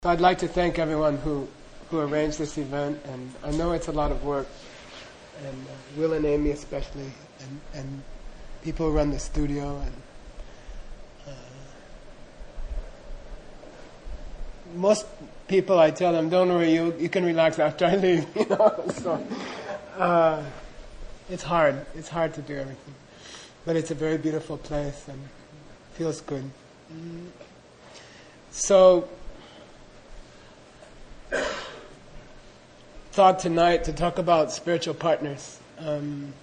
So I'd like to thank everyone who arranged this event, and I know it's a lot of work, and Will and Amy especially, and people who run the studio, and most people I tell them, don't worry, you can relax after I leave, so it's hard to do everything, but it's a very beautiful place and feels good. So thought tonight to talk about spiritual partners. And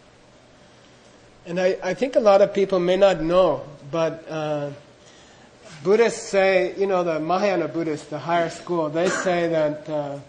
I think a lot of people may not know, but Buddhists say, the Mahayana Buddhists, the higher school, they say that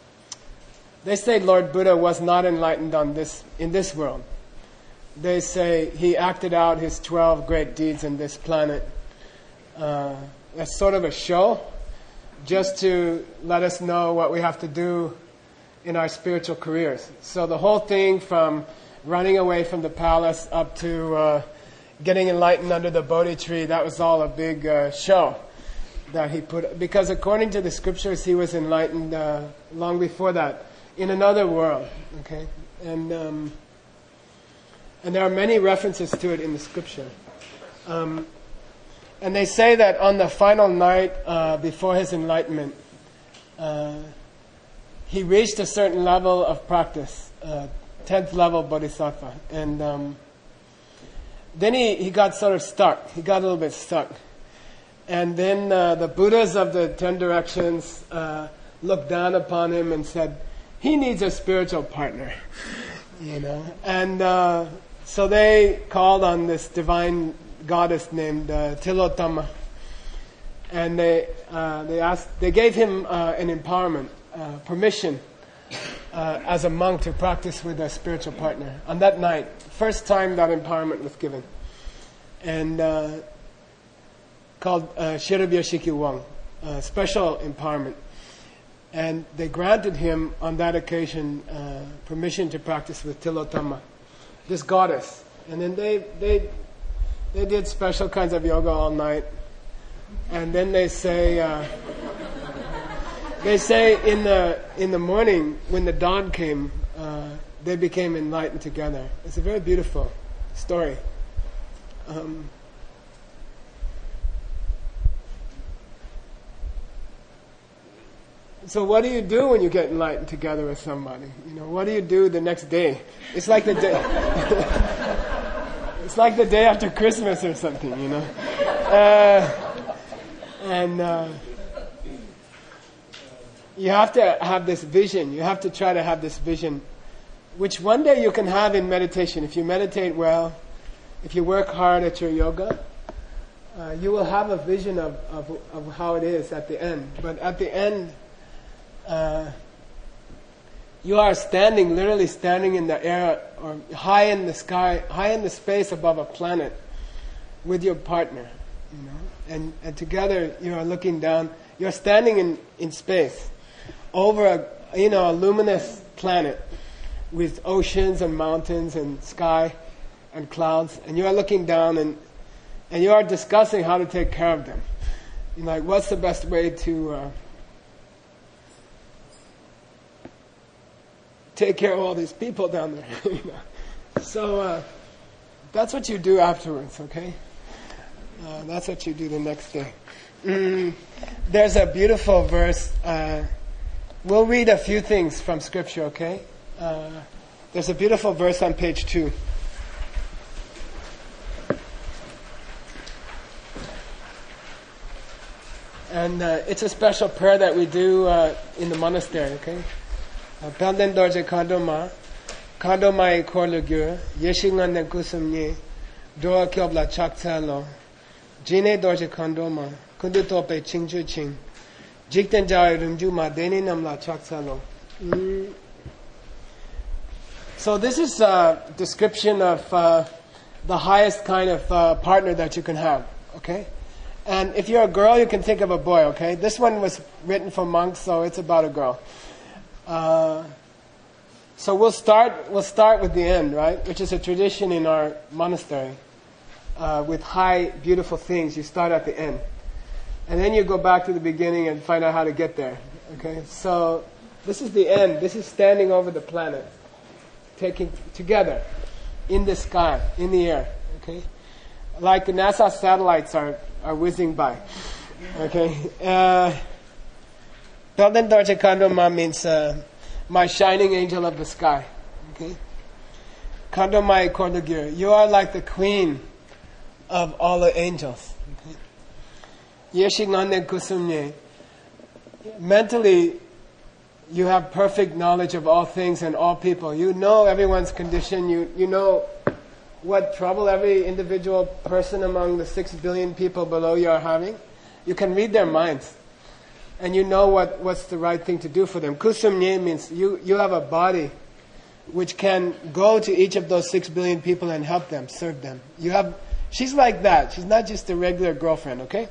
Lord Buddha was not enlightened in this world. They say he acted out his 12 great deeds in this planet as sort of a show, just to let us know what we have to do in our spiritual careers. So the whole thing from running away from the palace up to getting enlightened under the Bodhi tree, that was all a big show that he put. Because according to the scriptures, he was enlightened long before that in another world. Okay, and there are many references to it in the scripture. And they say that on the final night before his enlightenment, he reached a certain level of practice, 10th level bodhisattva. And then he got sort of stuck. He got a little bit stuck. And then the Buddhas of the 10 directions looked down upon him and said, he needs a spiritual partner. And so they called on this divine goddess named Tilottama. And they gave him an empowerment, permission as a monk to practice with a spiritual partner on that night. First time that empowerment was given, and called Shirabya Shikyu Wang, special empowerment. And they granted him on that occasion permission to practice with Tilottama, this goddess. And then they did special kinds of yoga all night, and then they say in the morning when the dawn came, they became enlightened together. It's a very beautiful story. So what do you do when you get enlightened together with somebody? What do you do the next day? It's like the day. It's like the day after Christmas or something, And you have to have this vision. You have to try to have this vision, which one day you can have in meditation. If you meditate well, if you work hard at your yoga, you will have a vision of how it is at the end. But at the end, you are literally standing in the air or high in the sky, high in the space above a planet with your partner, and together you are looking down. You're standing in space over a luminous planet with oceans and mountains and sky and clouds, and you are looking down and you are discussing how to take care of them. What's the best way to take care of all these people down there? So that's what you do afterwards, okay? That's what you do the next day. There's a beautiful verse. We'll read a few things from Scripture, okay? There's a beautiful verse on page 2. And it's a special prayer that we do in the monastery, okay? Pelden dorje kadoma e korlugyo yeshingan ne kusumni doa kyobla chaksalo jine dorje kandoma kundutope chingchu ching jikten jai rumjuma deni namla chaksalo. So this is a description of the highest kind of partner that you can have, okay? And if you're a girl, you can think of a boy, okay? This one was written for monks, so it's about a girl. So we'll start with the end, right? Which is a tradition in our monastery. With high, beautiful things, you start at the end. And then you go back to the beginning and find out how to get there. Okay, so this is the end. This is standing over the planet, taking together in the sky, in the air. Okay, like the NASA satellites are whizzing by. Okay, Belden Dorje Kandoma means my shining angel of the sky. Okay, Kandomai Kordagir, you are like the queen of all the angels. Yeshingane Kusumye, mentally you have perfect knowledge of all things and all people. You know everyone's condition. You know what trouble every individual person among the 6 billion people below you are having. You can read their minds. And you know what's the right thing to do for them. Kusumye means you have a body which can go to each of those 6 billion people and help them, serve them. She's like that. She's not just a regular girlfriend, okay?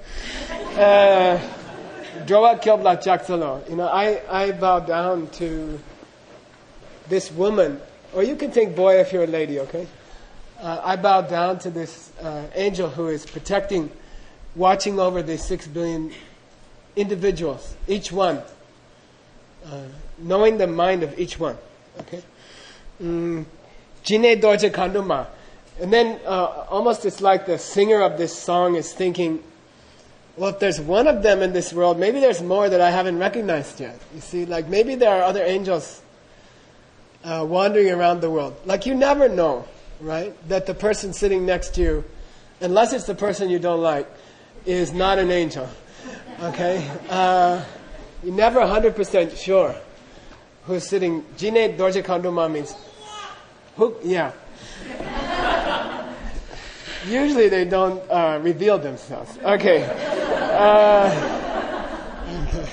Drowa Kyobla Chaksalo. You know, I bow down to this woman, or you can think boy if you're a lady, okay? I bow down to this angel who is protecting, watching over these 6 billion individuals, each one, knowing the mind of each one, okay? Jine Dorje Kanduma. And then almost it's like the singer of this song is thinking, well, if there's one of them in this world, maybe there's more that I haven't recognized yet. You see, like maybe there are other angels wandering around the world. Like you never know, right? That the person sitting next to you, unless it's the person you don't like, is not an angel. Okay? You're never 100% sure who's sitting. Jine Dorje Kanduma means, who? Yeah. Usually they don't reveal themselves. Okay. Okay.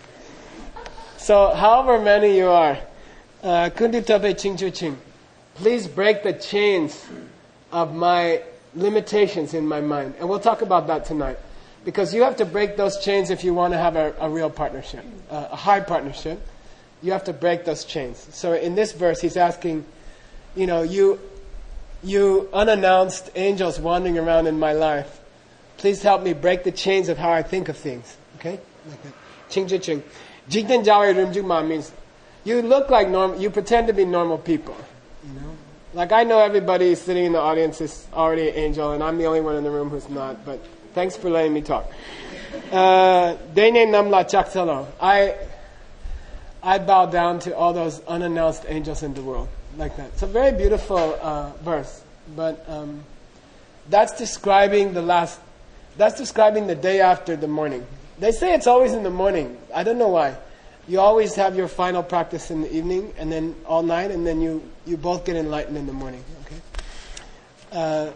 So however many you are, Kunditabe Chingchu Ching, please break the chains of my limitations in my mind. And we'll talk about that tonight. Because you have to break those chains if you want to have a real partnership, a high partnership. You have to break those chains. So in this verse he's asking, you know, you unannounced angels wandering around in my life, please help me break the chains of how I think of things. Okay? Like that. Ching ching ching. Jigten Jawe Rumjuma means you look like normal, you pretend to be normal people. You know? Like I know everybody sitting in the audience is already an angel and I'm the only one in the room who's not, but thanks for letting me talk. Dene Namla Chaksalo. I bow down to all those unannounced angels in the world. Like that. It's a very beautiful verse, but that's describing the day after the morning. They say it's always in the morning. I don't know why. You always have your final practice in the evening, and then all night, and then you both get enlightened in the morning. Okay.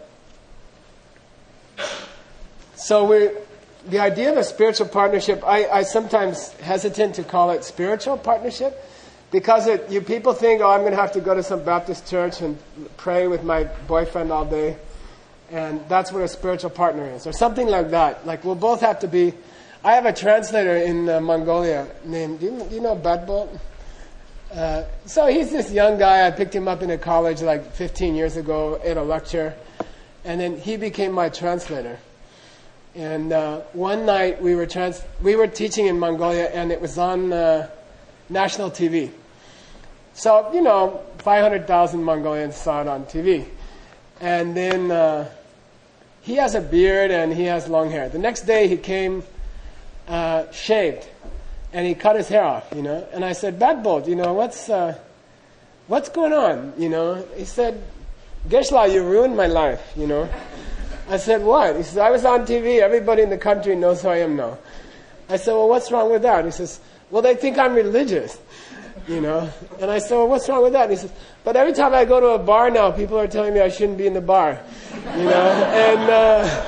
So the idea of a spiritual partnership. I sometimes hesitate to call it spiritual partnership. Because you people think, I'm going to have to go to some Baptist church and pray with my boyfriend all day, and that's what a spiritual partner is, or something like that. Like we'll both have to be. I have a translator in Mongolia named. Do you know Badbolt? So he's this young guy. I picked him up in a college like 15 years ago at a lecture, and then he became my translator. And one night we were teaching in Mongolia, and it was on national TV. So, 500,000 Mongolians saw it on TV. And then he has a beard and he has long hair. The next day he came shaved and he cut his hair off, And I said, Badbolt, what's going on, He said, Geshla, you ruined my life, I said, what? He says, I was on TV. Everybody in the country knows who I am now. I said, well, what's wrong with that? He says, well, they think I'm religious, And I said, well, what's wrong with that? And he says, but every time I go to a bar now, people are telling me I shouldn't be in the bar, And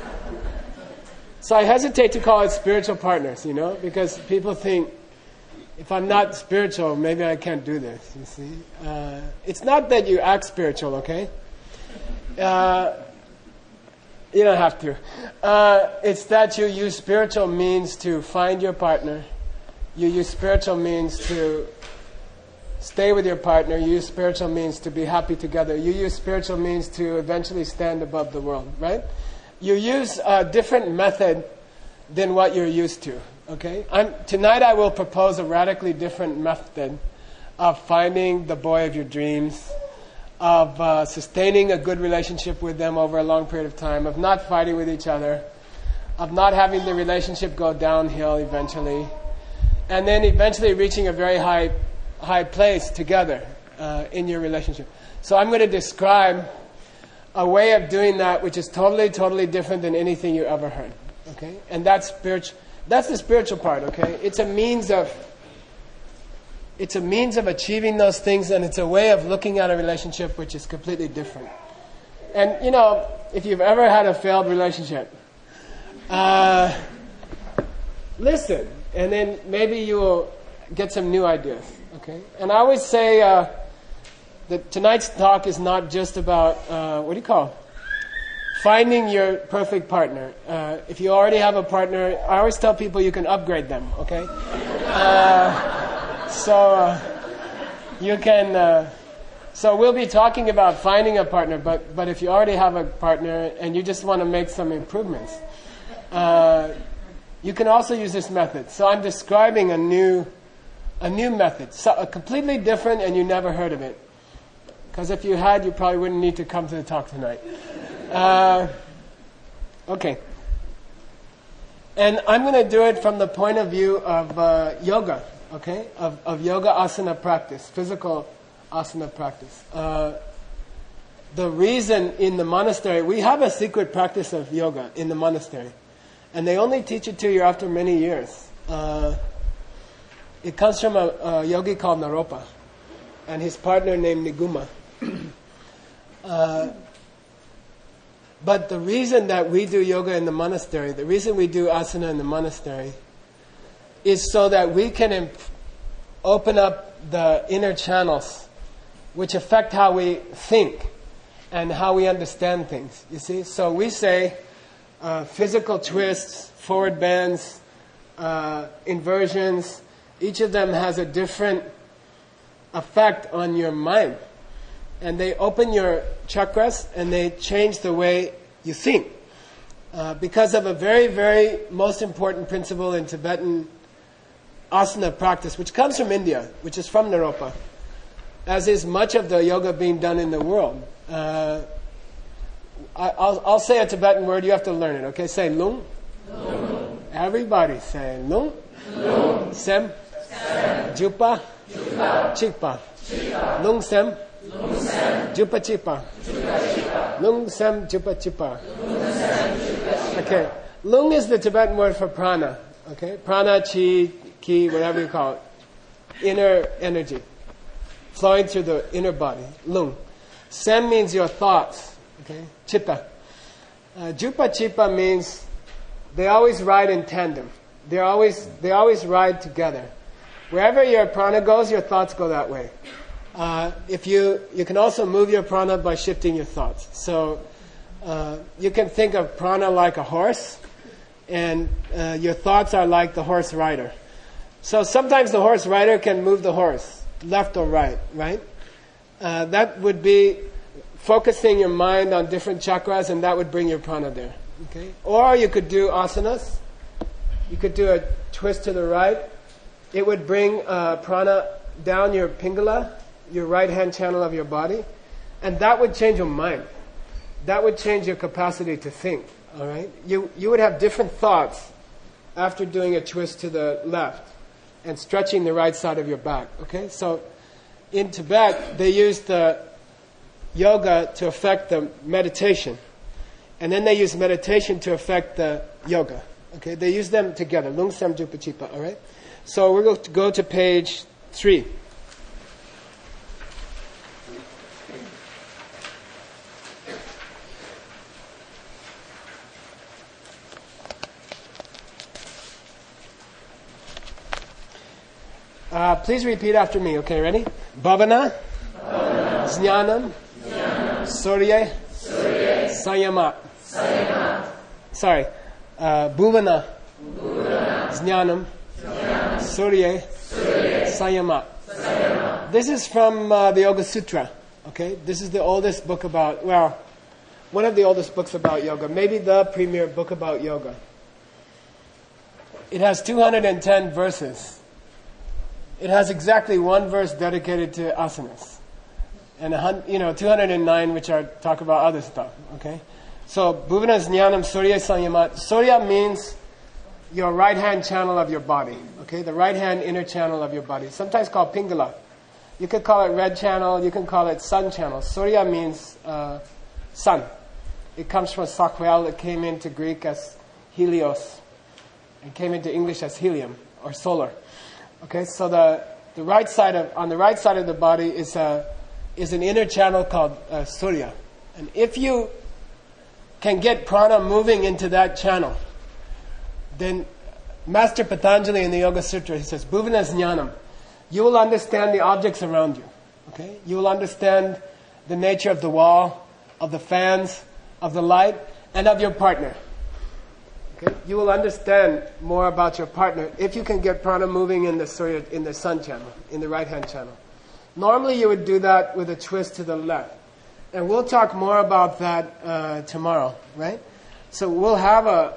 so I hesitate to call it spiritual partners, because people think if I'm not spiritual, maybe I can't do this, you see. It's not that you act spiritual, okay? You don't have to. It's that you use spiritual means to find your partner. You use spiritual means to stay with your partner. You use spiritual means to be happy together. You use spiritual means to eventually stand above the world, right? You use a different method than what you're used to. Okay? Tonight I will propose a radically different method of finding the boy of your dreams, of sustaining a good relationship with them over a long period of time, of not fighting with each other, of not having the relationship go downhill eventually, and then eventually reaching a very high place together in your relationship. So I'm going to describe a way of doing that which is totally different than anything you ever heard. Okay? And that's the spiritual part, okay? It's a means of achieving those things, and it's a way of looking at a relationship which is completely different. And, if you've ever had a failed relationship, listen, and then maybe you will get some new ideas, okay? And I always say that tonight's talk is not just about, finding your perfect partner. If you already have a partner, I always tell people you can upgrade them, okay? You can. So we'll be talking about finding a partner, but if you already have a partner and you just want to make some improvements, you can also use this method. So I'm describing a new method, so a completely different, and you never heard of it. Because if you had, you probably wouldn't need to come to the talk tonight. Okay. And I'm going to do it from the point of view of yoga, okay? Of yoga asana practice, physical asana practice. The reason in the monastery, we have a secret practice of yoga in the monastery. And they only teach it to you after many years. It comes from a yogi called Naropa and his partner named Niguma. But the reason that we do yoga in the monastery, the reason we do asana in the monastery, is so that we can open up the inner channels which affect how we think and how we understand things. You see? So we say physical twists, forward bends, inversions, each of them has a different effect on your mind. And they open your chakras and they change the way you think. Because of a very, very most important principle in Tibetan asana practice, which comes from India, which is from Naropa, as is much of the yoga being done in the world. I'll say a Tibetan word, you have to learn it, okay? Say lung. Lung. Everybody say lung. Lung. Sem. Sem. Jupa. Jupa. Chikpa. Chikpa. Lung sem. Lung sem. Jupa chipa. Jupa chipa. Lung sem. Jupa chipa. Lung sem. Jupa chipa. Okay. Lung is the Tibetan word for prana. Okay? Prana, chi, ki, whatever you call it. Inner energy. Flowing through the inner body. Lung. Sem means your thoughts. Okay? Chitta. Jupa chipa means they always ride in tandem. They always ride together. Wherever your prana goes, your thoughts go that way. If you can also move your prana by shifting your thoughts. So you can think of prana like a horse, and your thoughts are like the horse rider. So sometimes the horse rider can move the horse left or right, right? That would be focusing your mind on different chakras, and that would bring your prana there. Okay? Or you could do asanas. You could do a twist to the right. It would bring prana down your pingala, your right-hand channel of your body, and that would change your mind. That would change your capacity to think. All right? You would have different thoughts after doing a twist to the left and stretching the right side of your back. Okay? So in Tibet, they use the yoga to affect the meditation. And then they use meditation to affect the yoga. Okay? They use them together. Lung Sam Jupa Chipa. All right? So we're going to go to page 3. Please repeat after me. Okay, ready? Bhavana, Jnanam, Surya, Sayama. Sorry. Bhuvana, Jnanam, Surya, Sayama. This is from the Yoga Sutra. Okay, this is the oldest book about, well, one of the oldest books about yoga. Maybe the premier book about yoga. It has 210 verses. It has exactly one verse dedicated to asanas. And 209 which are talk about other stuff. Okay? So, Bhuvana Jnanam Surya Sanyamat. Surya means your right hand channel of your body. Okay? The right hand inner channel of your body. Sometimes called Pingala. You could call it red channel, you can call it sun channel. Surya means sun. It comes from Sakwel. It came into Greek as Helios. It came into English as helium or solar. Okay, so the right side on the right side of the body is an inner channel called Surya. And if you can get prana moving into that channel, then Master Patanjali in the Yoga Sutra, he says, Bhuvana Jnanam. You will understand the objects around you. Okay? You will understand the nature of the wall, of the fans, of the light, and of your partner. Okay? You will understand more about your partner if you can get prana moving in the Surya, in the sun channel, in the right hand channel. Normally you would do that with a twist to the left. And we'll talk more about that tomorrow, right? So we'll have a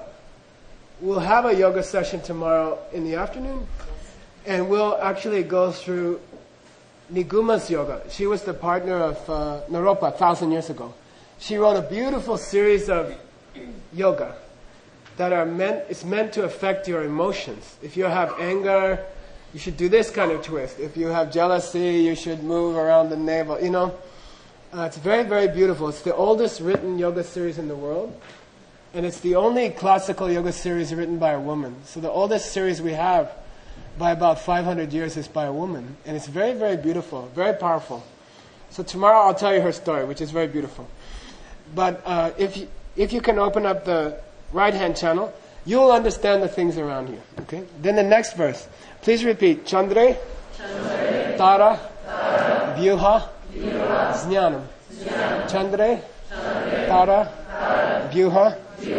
yoga session tomorrow in the afternoon. And we'll actually go through Niguma's yoga. She was the partner of Naropa 1,000 years ago. She wrote a beautiful series of yoga that it's meant to affect your emotions. If you have anger, you should do this kind of twist. If you have jealousy, you should move around the navel. It's very, very beautiful. It's the oldest written yoga series in the world. And it's the only classical yoga series written by a woman. So the oldest series we have by about 500 years is by a woman. And it's very, very beautiful, very powerful. So tomorrow I'll tell you her story, which is very beautiful. But if you can open up the right-hand channel, you'll understand the things around you. Okay? Then the next verse. Please repeat. Chandre, Tara, Vyuha, Jnanam. Chandre, Tara, Vyuha,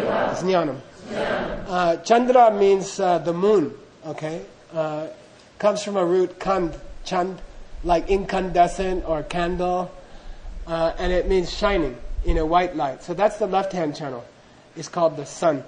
Jnanam. Chandra means the moon. Okay? Comes from a root chand, like incandescent or candle, and it means shining in a white light. So that's the left-hand channel. It's called the sun.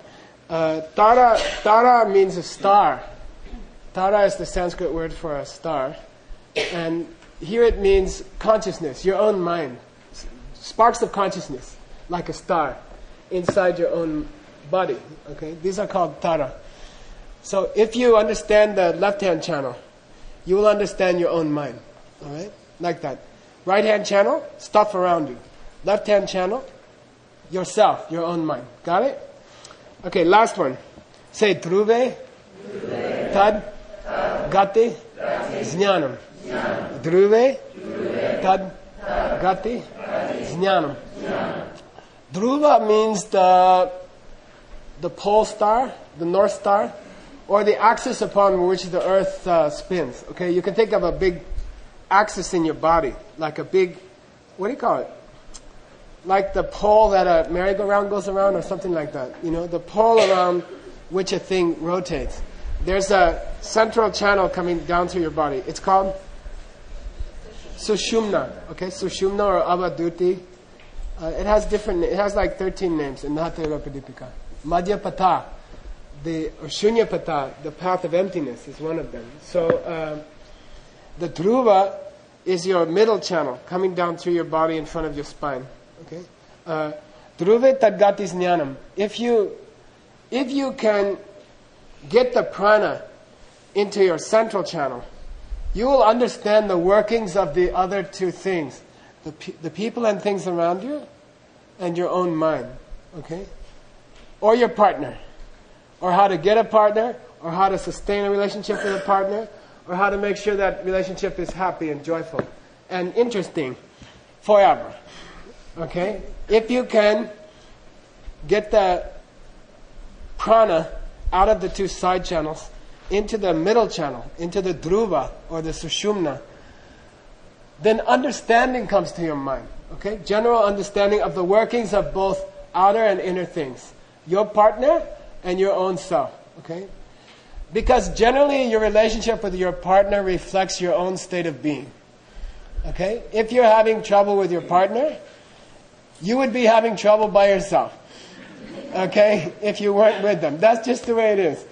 Tara means a star. Tara is the Sanskrit word for a star, and here it means consciousness, your own mind, sparks of consciousness, like a star, inside your own body. Okay, these are called Tara. So if you understand the left-hand channel, you will understand your own mind. All right? Like that. Right-hand channel, stuff around you. Left-hand channel, yourself, your own mind. Got it? Okay, last one. Say Dhruve, Tad, Gati, Jnanam. Dhruve, Tad, Gati, Jnanam. Dhruva means the pole star, the north star, or the axis upon which the earth spins. Okay, you can think of a big axis in your body, like a big, what do you call it? Like the pole that a merry-go-round goes around, or something like that. The pole around which a thing rotates. There's a central channel coming down through your body. It's called Sushumna. Okay, Sushumna or Avaduti. It has like 13 names in Hatha Yoga Pradipika. Madhyapatha, or Shunyapatha, the path of emptiness, is one of them. So the Dhruva is your middle channel coming down through your body in front of your spine. Okay, Dhruve Tadgati Jnanam. If you can get the prana into your central channel, you will understand the workings of the other two things, the people and things around you, and your own mind. Okay, or your partner, or how to get a partner, or how to sustain a relationship with a partner, or how to make sure that relationship is happy and joyful and interesting forever. Okay? If you can get the prana out of the two side channels into the middle channel, into the Dhruva or the Sushumna, then understanding comes to your mind. Okay? General understanding of the workings of both outer and inner things. Your partner and your own self. Okay? Because generally your relationship with your partner reflects your own state of being. Okay? If you're having trouble with your partner, you would be having trouble by yourself. Okay? If you weren't with them. That's just the way it is.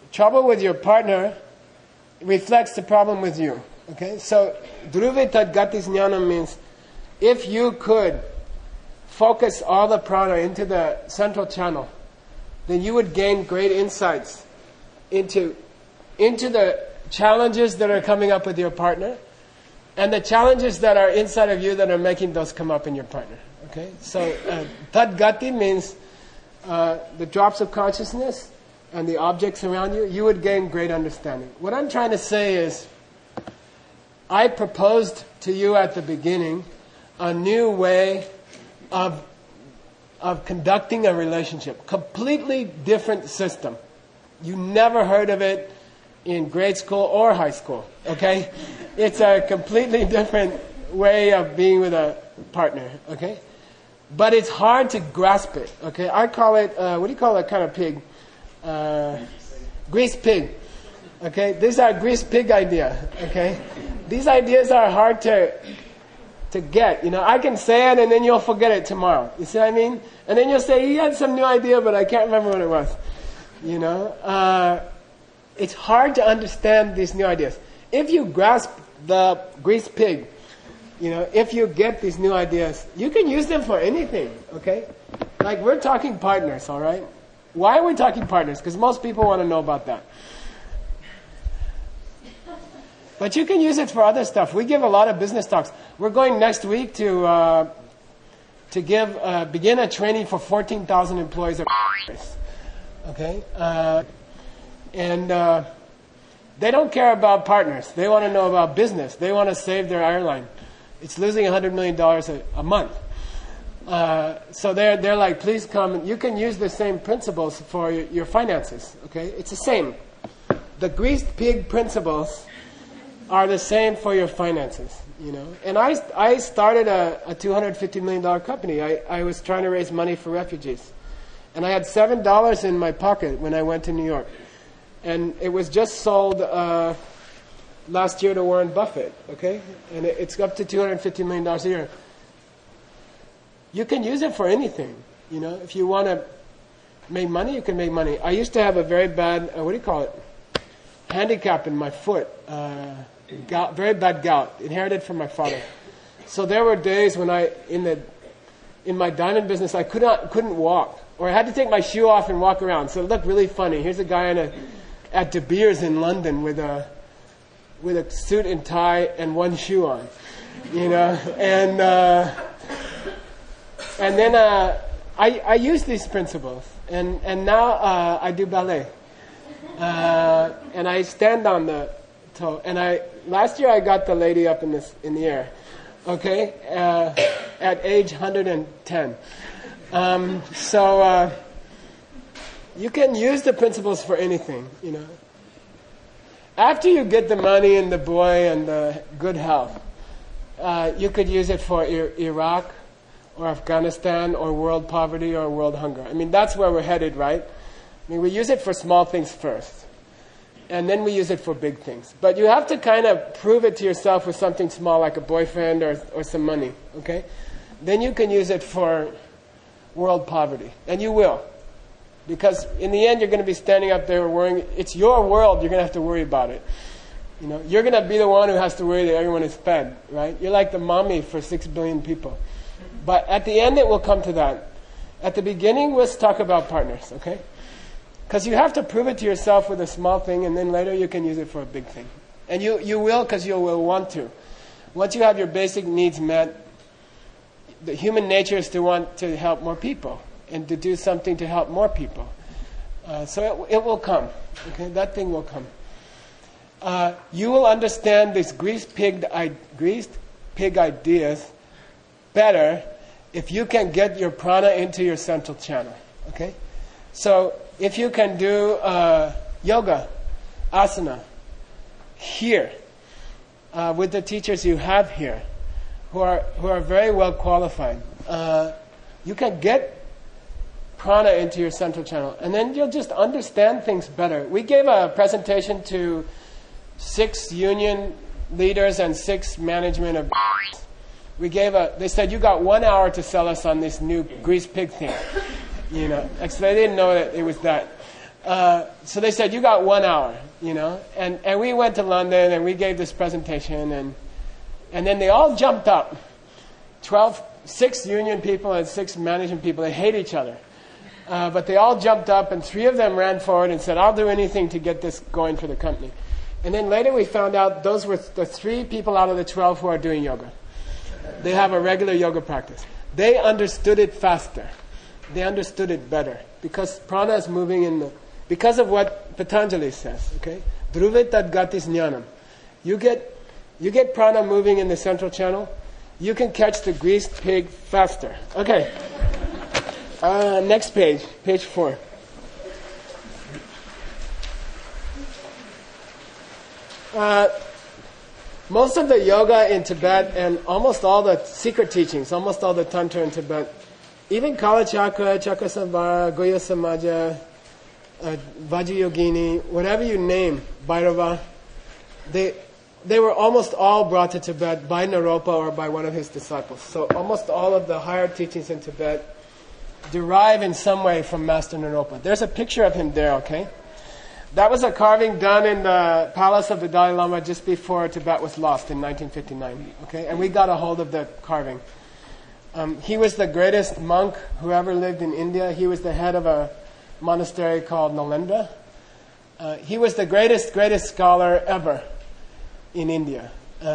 trouble with your partner reflects the problem with you. Okay, so Dhruve Tadgati Jnana means if you could focus all the prana into the central channel, then you would gain great insights into the challenges that are coming up with your partner and the challenges that are inside of you that are making those come up in your partner. Okay, so Tadgati means the drops of consciousness and the objects around you. You would gain great understanding. What I'm trying to say is, I proposed to you at the beginning a new way of conducting a relationship. Completely different system. You never heard of it in grade school or high school. Okay? It's a completely different way of being with a partner. Okay? But it's hard to grasp it. Okay? I call it, what do you call that kind of pig? Grease pig. Okay? These are grease pig idea. Okay? These ideas are hard to get. You know, I can say it and then you'll forget it tomorrow. You see what I mean? And then you'll say, he had some new idea, but I can't remember what it was. You know? It's hard to understand these new ideas. If you grasp the grease pig, you know, if you get these new ideas, you can use them for anything, okay? Like, we're talking partners, all right? Why are we talking partners? Because most people want to know about that. But you can use it for other stuff. We give a lot of business talks. We're going next week to begin a training for 14,000 employees. Okay? And they don't care about partners. They want to know about business. They want to save their airline. It's losing $100 million a month. So they're like, please come. You can use the same principles for your finances. Okay? It's the same. The greased pig principles are the same for your finances, you know. And I started a $250 million company. I was trying to raise money for refugees. And I had $7 in my pocket when I went to New York. And it was just sold last year to Warren Buffett, okay? And it's up to $250 million a year. You can use it for anything, you know. If you want to make money, you can make money. I used to have a very bad, handicap in my foot. Gout, very bad gout, inherited from my father. So there were days when in my diamond business, I couldn't walk, or I had to take my shoe off and walk around. So it looked really funny. Here's a guy at De Beers in London with a suit and tie and one shoe on, you know. And then I use these principles, and now I do ballet, and I stand on the toe. And last year I got the lady up in the air, okay, at age 110. So you can use the principles for anything, you know. After you get the money and the boy and the good health, you could use it for Iraq or Afghanistan or world poverty or world hunger. I mean, that's where we're headed, right? I mean, we use it for small things first. And then we use it for big things. But you have to kind of prove it to yourself with something small like a boyfriend or some money, okay? Then you can use it for world poverty. And you will. Because in the end, you're going to be standing up there worrying. It's your world. You're going to have to worry about it. You know, you're going to be the one who has to worry that everyone is fed, right? You're like the mommy for 6 billion people. But at the end, it will come to that. At the beginning, let's talk about partners, okay? Because you have to prove it to yourself with a small thing, and then later you can use it for a big thing. And you will, because you will want to. Once you have your basic needs met, the human nature is to want to help more people and to do something to help more people. So it will come. Okay, that thing will come. You will understand these greased pig ideas better if you can get your prana into your central channel. Okay, so if you can do yoga, asana, here, with the teachers you have here, who are very well qualified, you can get prana into your central channel, and then you'll just understand things better. We gave a presentation to 6 union leaders and 6 management of. They said, you got 1 hour to sell us on this new grease pig thing. You know, actually they didn't know that it was that. So they said, you got 1 hour, you know. And we went to London and we gave this presentation and then they all jumped up. 6 union people and 6 management people. They hate each other. But they all jumped up and 3 of them ran forward and said, I'll do anything to get this going for the company. And then later we found out those were the 3 people out of the 12 who are doing yoga. They have a regular yoga practice. They understood it faster. They understood it better. Because prana is moving because of what Patanjali says, okay? Dhruve tad gatis jnanam. You get prana moving in the central channel, you can catch the greased pig faster. Okay. Next page, page 4. Most of the yoga in Tibet and almost all the secret teachings, almost all the tantra in Tibet, even Kalachakra, Chakrasambhara, Goya Samaja, Vajrayogini, whatever you name, Bhairava, they were almost all brought to Tibet by Naropa or by one of his disciples. So almost all of the higher teachings in Tibet derive in some way from Master Naropa. There's a picture of him there, okay? That was a carving done in the palace of the Dalai Lama just before Tibet was lost in 1959, okay? And we got a hold of the carving. He was the greatest monk who ever lived in India. He was the head of a monastery called Nalanda. He was the greatest scholar ever in India.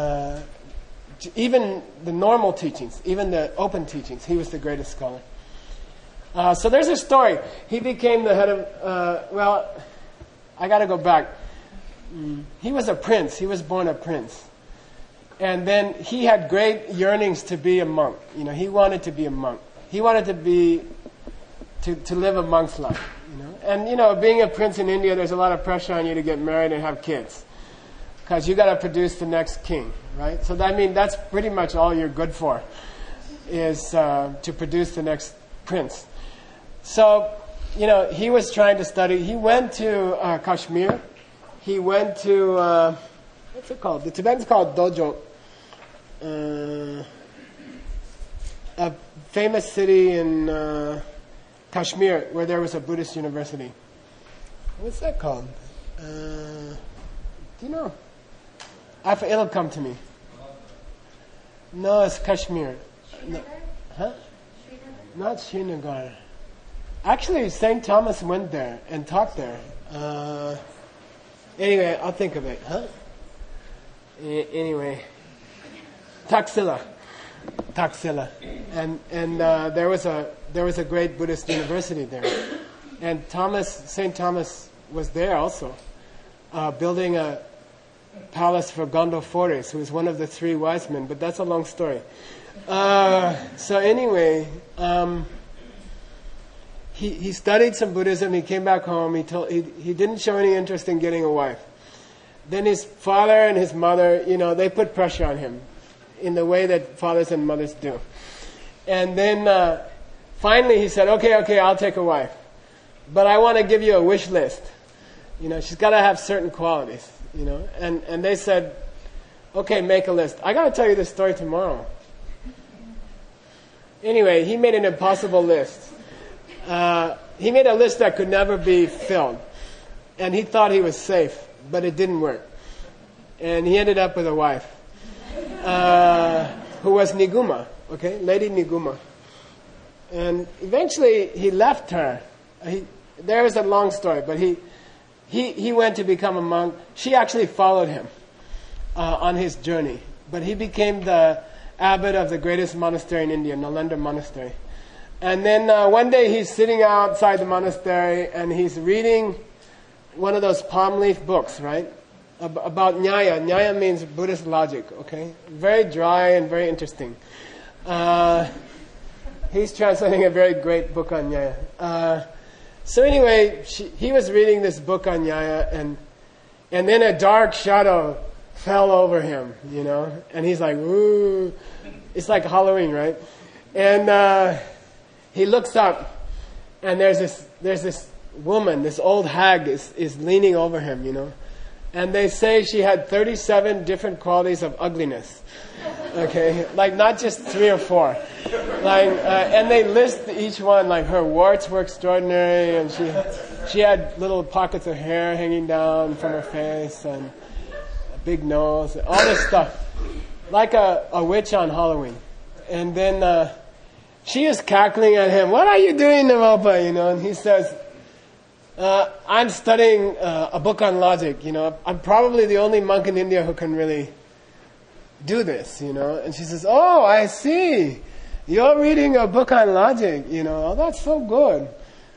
Even the normal teachings, even the open teachings, he was the greatest scholar. So there's a story. He became the head of, I got to go back. He was a prince. He was born a prince. And then he had great yearnings to be a monk. You know, he wanted to be a monk. He wanted to live a monk's life. You know, and you know, being a prince in India, there's a lot of pressure on you to get married and have kids, because you got to produce the next king, right? So that's pretty much all you're good for, is to produce the next prince. So, you know, he was trying to study. He went to Kashmir. He went to what's it called? The Tibetans call it Dojo. A famous city in Kashmir where there was a Buddhist university. What's that called? Do you know? It'll come to me. No, it's Kashmir. No. Huh? Not Srinagar. Actually, St. Thomas went there and taught there. Anyway, I'll think of it. Huh? Anyway, Taxila, and there was a great Buddhist university there, and St. Thomas was there also, building a palace for Gondophores, who was one of the 3 wise men. But that's a long story. So anyway, he studied some Buddhism. He came back home. He didn't show any interest in getting a wife. Then his father and his mother, you know, they put pressure on him in the way that fathers and mothers do. And then finally he said, okay, I'll take a wife. But I want to give you a wish list. You know, she's got to have certain qualities, you know. And they said, okay, make a list. I got to tell you this story tomorrow. Anyway, he made an impossible list. He made a list that could never be filled. And he thought he was safe. But it didn't work. And he ended up with a wife who was Niguma, okay, Lady Niguma. And eventually he left her. There is a long story, but he went to become a monk. She actually followed him on his journey. But he became the abbot of the greatest monastery in India, Nalanda Monastery. And then one day he's sitting outside the monastery and he's reading one of those palm leaf books, right? About Nyaya. Nyaya means Buddhist logic, okay? Very dry and very interesting. He's translating a very great book on Nyaya. So anyway, he was reading this book on Nyaya, and then a dark shadow fell over him, you know? And he's like, ooh. It's like Halloween, right? And he looks up, and there's this woman, this old hag is leaning over him, you know. And they say she had 37 different qualities of ugliness. Okay, like not just 3 or 4. Like, and they list each one, like her warts were extraordinary, and She had little pockets of hair hanging down from her face and a big nose, all this stuff. Like a witch on Halloween. And then she is cackling at him. What are you doing, Naropa? And he says, I'm studying a book on logic. I'm probably the only monk in India who can really do this. And she says, oh, I see. You're reading a book on logic. Oh, that's so good.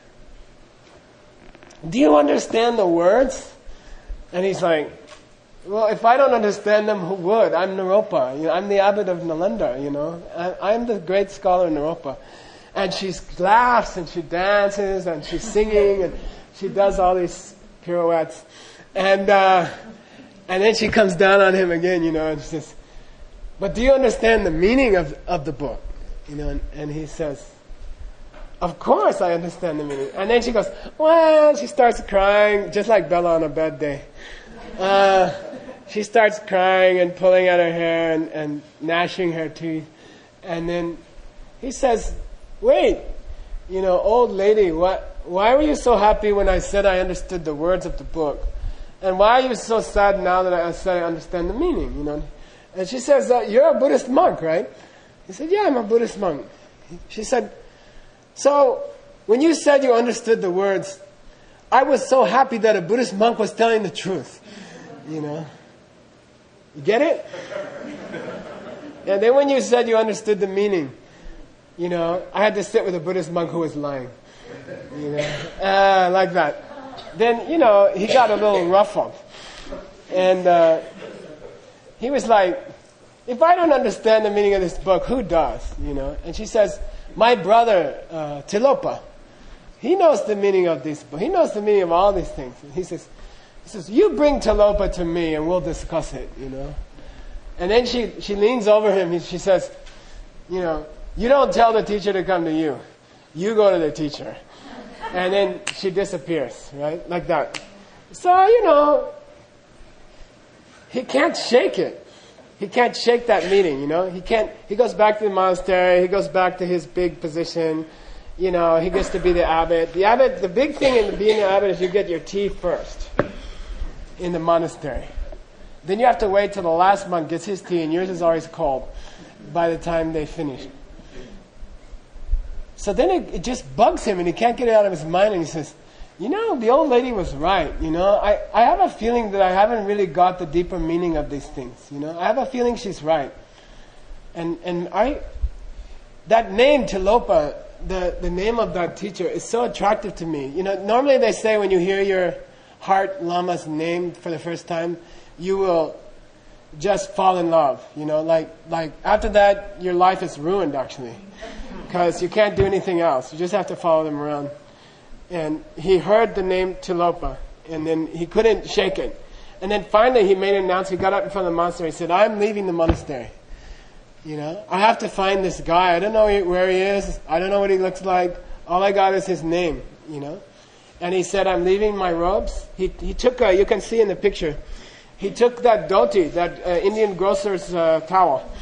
Do you understand the words? And he's like, well, if I don't understand them, who would? I'm Naropa. I'm the abbot of Nalanda. I'm the great scholar Naropa. And she laughs and she dances and she's singing and she does all these pirouettes. And then she comes down on him again, and she says, but do you understand the meaning of the book? And he says, of course I understand the meaning. And then she goes, well, she starts crying, just like Bella on a bad day. She starts crying and pulling at her hair and gnashing her teeth. And then he says, wait, old lady, why were you so happy when I said I understood the words of the book? And why are you so sad now that I said I understand the meaning? And she says, you're a Buddhist monk, right? He said, yeah, I'm a Buddhist monk. She said, so when you said you understood the words, I was so happy that a Buddhist monk was telling the truth. You get it? And then when you said you understood the meaning, I had to sit with a Buddhist monk who was lying. Like that. Then, he got a little ruffled. And he was like, if I don't understand the meaning of this book, who does? And she says, my brother, Tilopa, he knows the meaning of this book. He knows the meaning of all these things. And he says, you bring Tilopa to me and we'll discuss it, And then she leans over him. She says, you don't tell the teacher to come to you. You go to the teacher. And then she disappears, right? Like that. So, he can't shake it. He can't shake that meaning, He goes back to the monastery. He goes back to his big position. He gets to be the abbot. The big thing in being an abbot is you get your tea first in the monastery. Then you have to wait till the last monk gets his tea and yours is always cold by the time they finish. So then it just bugs him and he can't get it out of his mind and he says, the old lady was right, I have a feeling that I haven't really got the deeper meaning of these things, I have a feeling she's right. And that name, Tilopa, the name of that teacher is so attractive to me. Normally they say when you hear your heart Lama's name for the first time, you will just fall in love, like after that your life is ruined actually, because you can't do anything else. You just have to follow them around. And he heard the name Tilopa, and then he couldn't shake it. And then finally he made an announcement. He got up in front of the monastery. He said, I'm leaving the monastery. I have to find this guy. I don't know where he is. I don't know what he looks like. All I got is his name, And he said, I'm leaving my robes. He took, you can see in the picture, he took that dhoti, that Indian grocer's towel.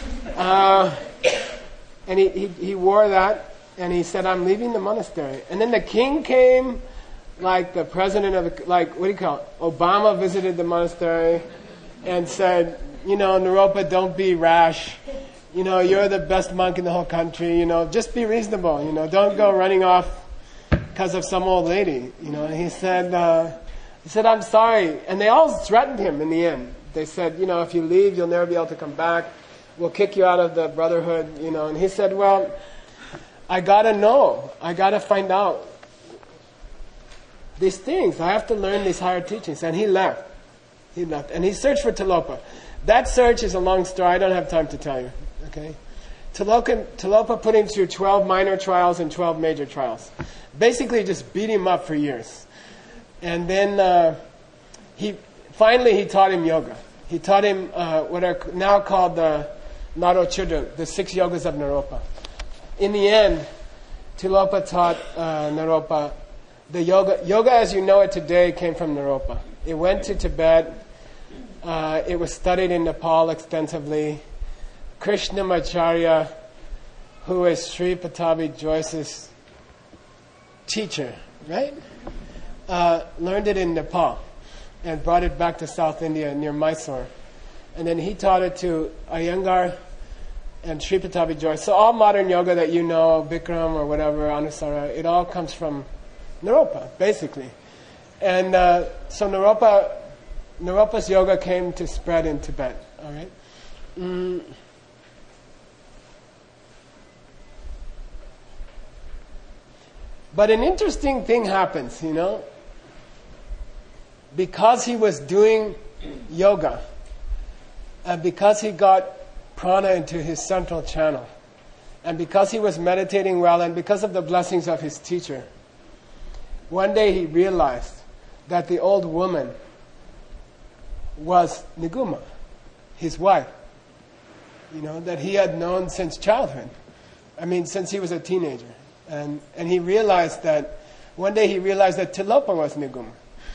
And he wore that. And he said, I'm leaving the monastery. And then the king came, like the president of, what do you call it? Obama visited the monastery and said, Naropa, don't be rash. You're the best monk in the whole country. Just be reasonable. Don't go running off because of some old lady. And he said, I'm sorry. And they all threatened him in the end. They said, if you leave, you'll never be able to come back. We'll kick you out of the brotherhood. And he said, well, I gotta know. I gotta find out these things. I have to learn these higher teachings. And he left. And he searched for Tilopa. That search is a long story. I don't have time to tell you. Okay? Tilopa put him through 12 minor trials and 12 major trials. Basically just beat him up for years. And then he taught him yoga. He taught him what are now called the Narochudra, the 6 yogas of Naropa. In the end, Tilopa taught Naropa the yoga. Yoga as you know it today came from Naropa. It went to Tibet. It was studied in Nepal extensively. Krishnamacharya, who is Sri Patabi Joyce's teacher, right? learned it in Nepal and brought it back to South India near Mysore. And then he taught it to Iyengar and Sripatavi Joy. So all modern yoga that you know, Bikram or whatever, Anusara, it all comes from Naropa, basically. And so Naropa's yoga came to spread in Tibet. All right. But an interesting thing happens, because he was doing yoga, and because he got prana into his central channel, and because he was meditating well, and because of the blessings of his teacher, one day he realized that the old woman was Niguma, his wife, that he had known since childhood. Since he was a teenager. And he realized that, one day he realized that Tilopa was Niguma.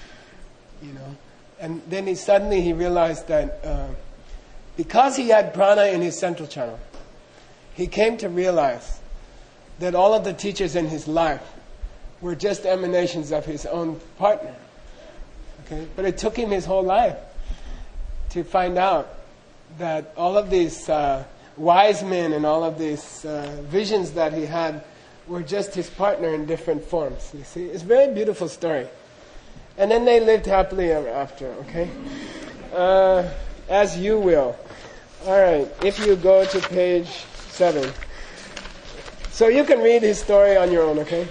And then he realized that because he had prana in his central channel, he came to realize that all of the teachers in his life were just emanations of his own partner. Okay? But it took him his whole life to find out that all of these wise men and all of these visions that he had were just his partner in different forms. You see, it's a very beautiful story. And then they lived happily ever after. Okay, as you will. All right. If you go to page 7, so you can read his story on your own. Okay.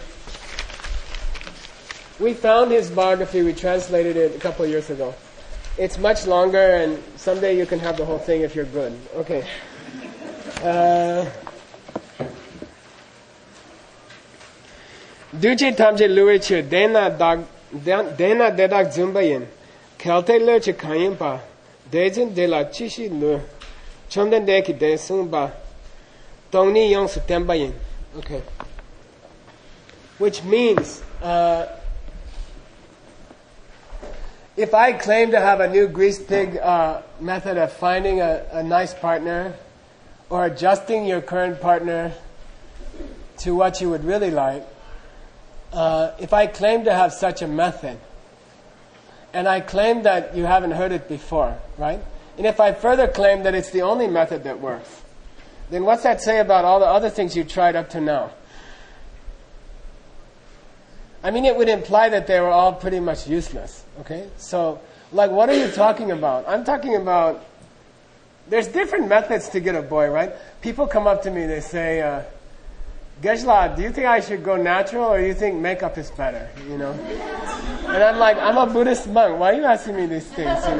We found his biography. We translated it a couple of years ago. It's much longer, and someday you can have the whole thing if you're good. Okay. Duce tamje lueche dena dedak zumbayin kelte leche kayimpa dejin de la chishi lu chomden deki de sumba tongni yong sutembayin. Okay. Which means if I claim to have a new grease pig method of finding a nice partner or adjusting your current partner to what you would really like, if I claim to have such a method, and I claim that you haven't heard it before, right? And if I further claim that it's the only method that works, then what's that say about all the other things you tried up to now? It would imply that they were all pretty much useless, okay? So, what are you talking about? I'm talking about, there's different methods to get a boy, right? People come up to me, they say, Geshe-la, do you think I should go natural or do you think makeup is better? And I'm like, I'm a Buddhist monk. Why are you asking me these things? And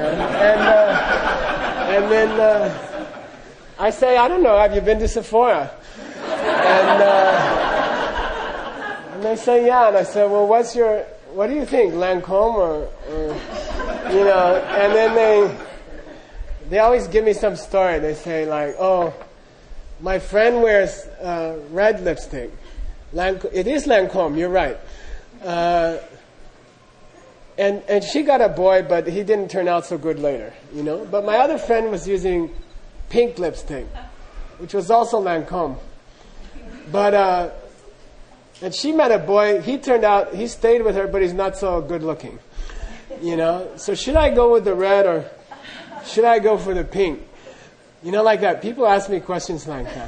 then I say, I don't know. Have you been to Sephora? And they say, yeah. And I said, well, what do you think, Lancome or And then they always give me some story. They say oh, my friend wears red lipstick. It is Lancome, you're right. And she got a boy, but he didn't turn out so good later, But my other friend was using pink lipstick, which was also Lancome. But, and she met a boy, he stayed with her, but he's not so good looking, So should I go with the red or should I go for the pink? Like that. People ask me questions like that.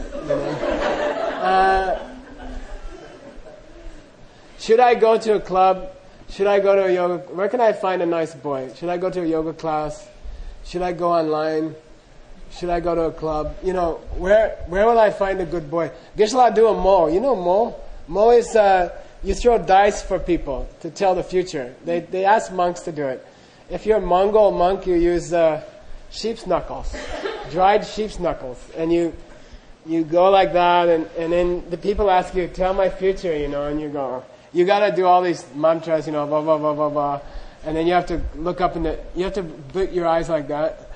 Should I go to a club? Should I go to a yoga? Where can I find a nice boy? Should I go to a yoga class? Should I go online? Should I go to a club? Where will I find a good boy? Geshe-la do a mo. Mo? Mo is you throw dice for people to tell the future. They ask monks to do it. If you're a Mongol monk, you use sheep's knuckles. Dried sheep's knuckles, and you go like that, and then the people ask you, tell my future, and you go, you gotta do all these mantras, blah, blah, blah, blah, blah, and then you have to look up you have to put your eyes like that,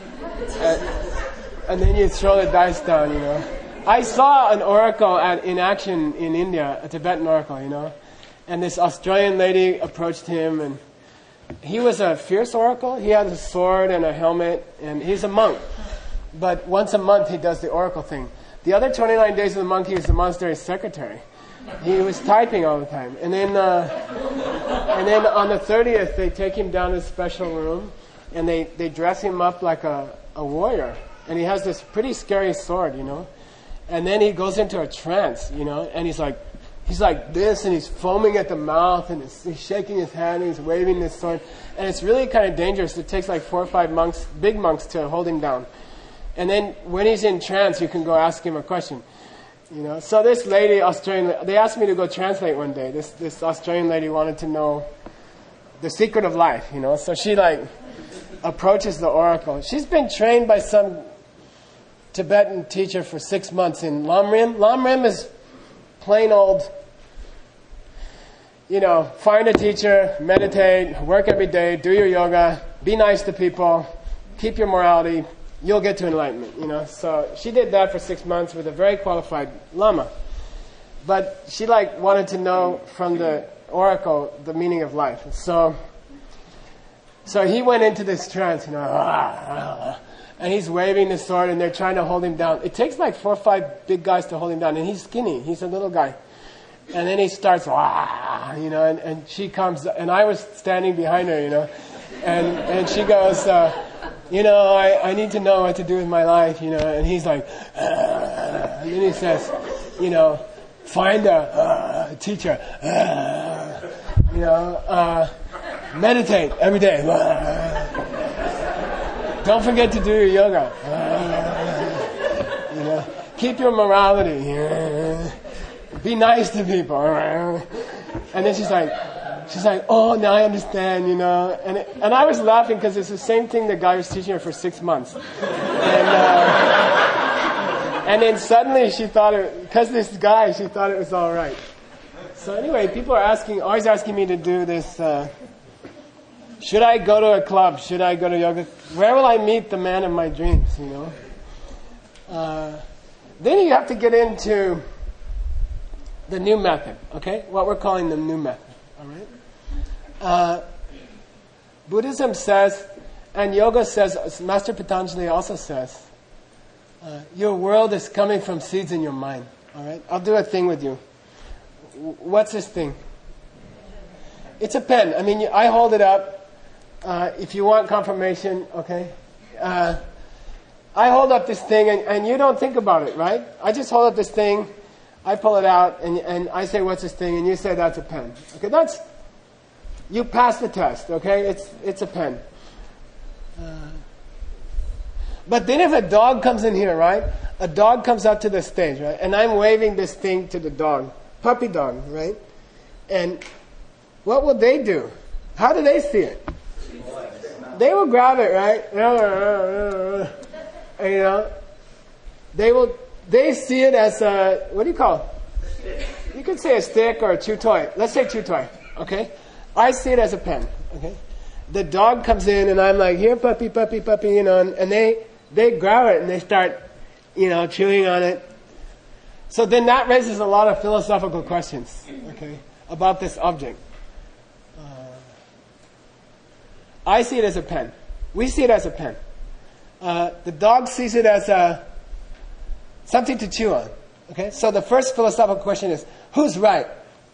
and then you throw the dice down, I saw an oracle in action in India, a Tibetan oracle, and this Australian lady approached him, and he was a fierce oracle. He had a sword and a helmet, and he's a monk. But once a month he does the oracle thing. The other 29 days of the month he was the monastery secretary. He was typing all the time. And then And then on the 30th, they take him down to a special room, and they dress him up like a warrior. And he has this pretty scary sword, And then he goes into a trance, and he's like this, and he's foaming at the mouth, and he's shaking his hand, and he's waving this sword. And it's really kind of dangerous. It takes like 4 or 5 monks, big monks, to hold him down. And then when he's in trance, you can go ask him a question. So this lady, Australian, they asked me to go translate one day. This Australian lady wanted to know the secret of life, So she approaches the oracle. She's been trained by some Tibetan teacher for 6 months in Lamrim. Lamrim is plain old, find a teacher, meditate, work every day, do your yoga, be nice to people, keep your morality, you'll get to enlightenment, So she did that for 6 months with a very qualified Lama. But she wanted to know from the oracle the meaning of life. So he went into this trance, and he's waving the sword, and they're trying to hold him down. It takes 4 or 5 big guys to hold him down, and he's skinny. He's a little guy. And then he starts, and she comes, and I was standing behind her, and she goes, I need to know what to do with my life, and he's like, and then he says, find a teacher, meditate every day. Don't forget to do your yoga. Keep your morality. Be nice to people. And then she's like, oh, now I understand, And I was laughing because it's the same thing the guy was teaching her for 6 months. And then suddenly she thought because this guy, she thought it was all right. So anyway, people are always asking me to do this. Should I go to a club? Should I go to yoga? Where will I meet the man of my dreams, Then you have to get into the new method, okay? What we're calling the new method, all right? Buddhism says, and yoga says, Master Patanjali also says, your world is coming from seeds in your mind, all right? I'll do a thing with you. What's this thing? It's a pen. I hold it up. If you want confirmation, okay? I hold up this thing, and you don't think about it, right? I just hold up this thing, I pull it out, and I say, what's this thing? And you say, that's a pen. Okay, you pass the test, okay? It's a pen. But then if a dog comes in here, right? A dog comes up to the stage, right? And I'm waving this thing to the dog. Puppy dog, right? And what will they do? How do they see it? They will grab it, right? And, they see it as a, what do you call it? You could say a stick or a chew toy. Let's say chew toy, okay? I see it as a pen, okay? The dog comes in, and I'm like, here, puppy, puppy, puppy, and they grab it, and they start, chewing on it. So then that raises a lot of philosophical questions, okay, about this object. I see it as a pen. We see it as a pen. The dog sees it as something to chew on. Okay? So the first philosophical question is, who's right?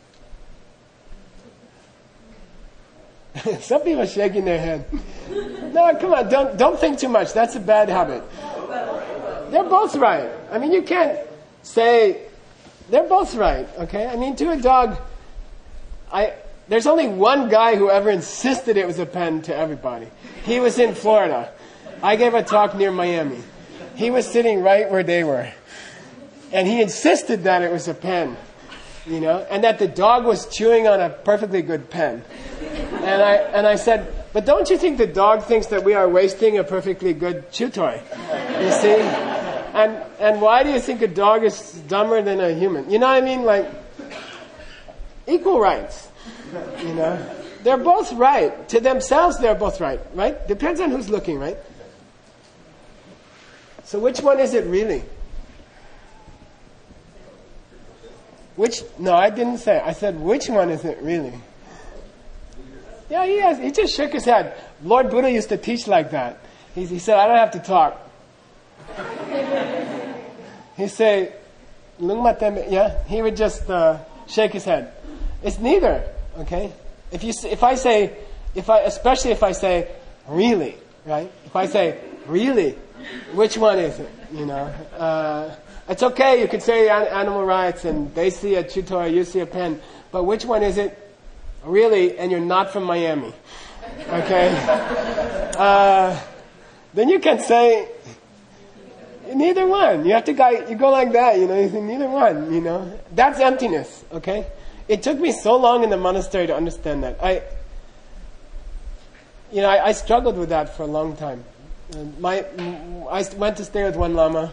Some people are shaking their head. No, come on, don't think too much. That's a bad habit. They're both right. You can't say they're both right. Okay? To a dog, there's only one guy who ever insisted it was a pen to everybody. He was in Florida. I gave a talk near Miami. He was sitting right where they were. And he insisted that it was a pen, and that the dog was chewing on a perfectly good pen. And I said, but don't you think the dog thinks that we are wasting a perfectly good chew toy? You see? And why do you think a dog is dumber than a human? Equal rights. They're both right. To themselves, they're both right? Depends on who's looking, right? So which one is it really? No, I didn't say. I said, which one is it really? Yeah, he just shook his head. Lord Buddha used to teach like that. He said, I don't have to talk. He said, he would just shake his head. It's neither, okay? especially if I say, really, right? If I say, really, which one is it? It's okay, you could say animal rights, and they see a Chutoy, you see a pen, but which one is it? Really, and you're not from Miami. Okay? Then you can say, neither one. You go like that, you say neither one, That's emptiness, okay? It took me so long in the monastery to understand that. I struggled with that for a long time. I went to stay with one Lama.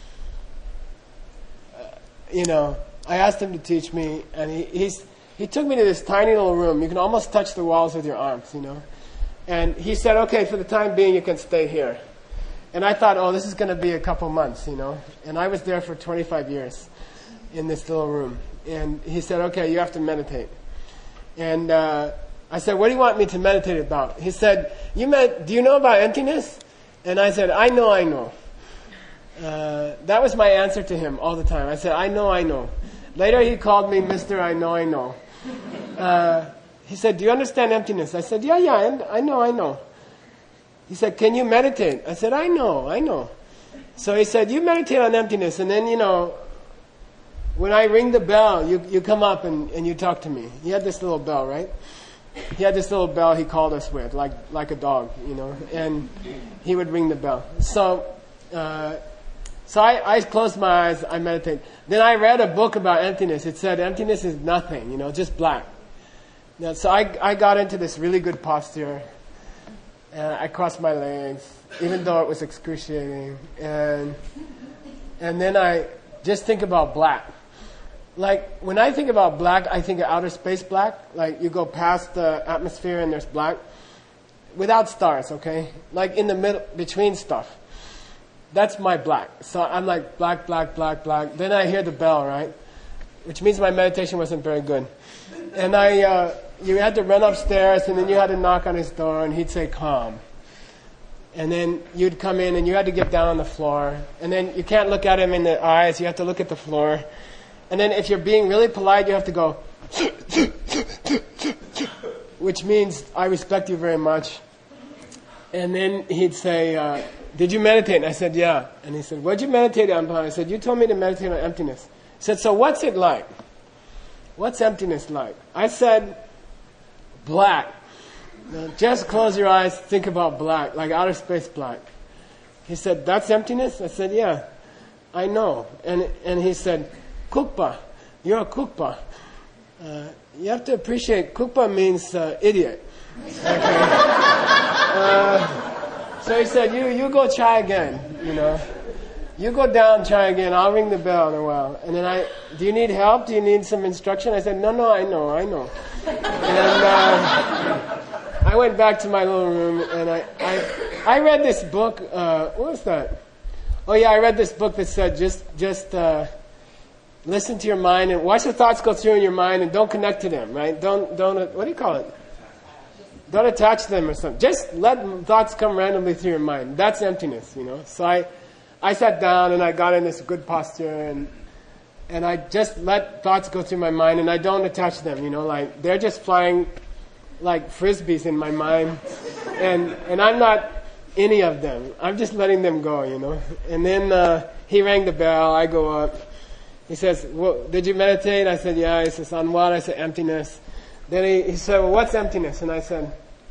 I asked him to teach me, and he took me to this tiny little room. You can almost touch the walls with your arms, And he said, okay, for the time being, you can stay here. And I thought, this is going to be a couple months, And I was there for 25 years in this little room. And he said, okay, you have to meditate. And I said, what do you want me to meditate about? He said, do you know about emptiness? And I said, I know. That was my answer to him all the time. I said, I know. Later he called me Mr. I know. He said, do you understand emptiness? I said, yeah, I know. He said, can you meditate? I said, I know. So he said, you meditate on emptiness, and then, when I ring the bell, you come up and you talk to me. He had this little bell, right? He had this little bell he called us with, like a dog, and he would ring the bell. So I closed my eyes, I meditate. Then I read a book about emptiness. It said emptiness is nothing, just black. So I got into this really good posture, and I crossed my legs, even though it was excruciating. And then I just think about black. Like, when I think about black, I think of outer space black. Like, you go past the atmosphere and there's black. Without stars, okay? Like, in the middle, between stuff. That's my black. So I'm like, black. Then I hear the bell, right? Which means my meditation wasn't very good. And you had to run upstairs, and then you had to knock on his door, and he'd say, come. And then you'd come in, and you had to get down on the floor. And then you can't look at him in the eyes, you have to look at the floor. And then if you're being really polite, you have to go, which means, I respect you very much. And then he'd say, did you meditate? And I said, yeah. And he said, what'd you meditate on? I said, you told me to meditate on emptiness. He said, so what's it like? What's emptiness like? I said, black. Now, just close your eyes, think about black, like outer space black. He said, that's emptiness? I said, yeah, I know. And he said, Kukpa, you're a Kukpa. You have to appreciate, Kukpa means idiot. Okay. So he said, you go try again, You go down, try again, I'll ring the bell in a while. And then do you need help? Do you need some instruction? I said, no, I know. And I went back to my little room, and I read this book, what was that? Oh yeah, I read this book that said, just listen to your mind and watch the thoughts go through in your mind and don't connect to them, right? Don't, what do you call it? Don't attach them or something. Just let thoughts come randomly through your mind. That's emptiness, So I sat down and I got in this good posture and I just let thoughts go through my mind and I don't attach them, like they're just flying like frisbees in my mind and I'm not any of them. I'm just letting them go, And then he rang the bell, I go up. He says, well, did you meditate? I said, yeah. He says, on what? I said, emptiness. Then he said, well, what's emptiness? And I said,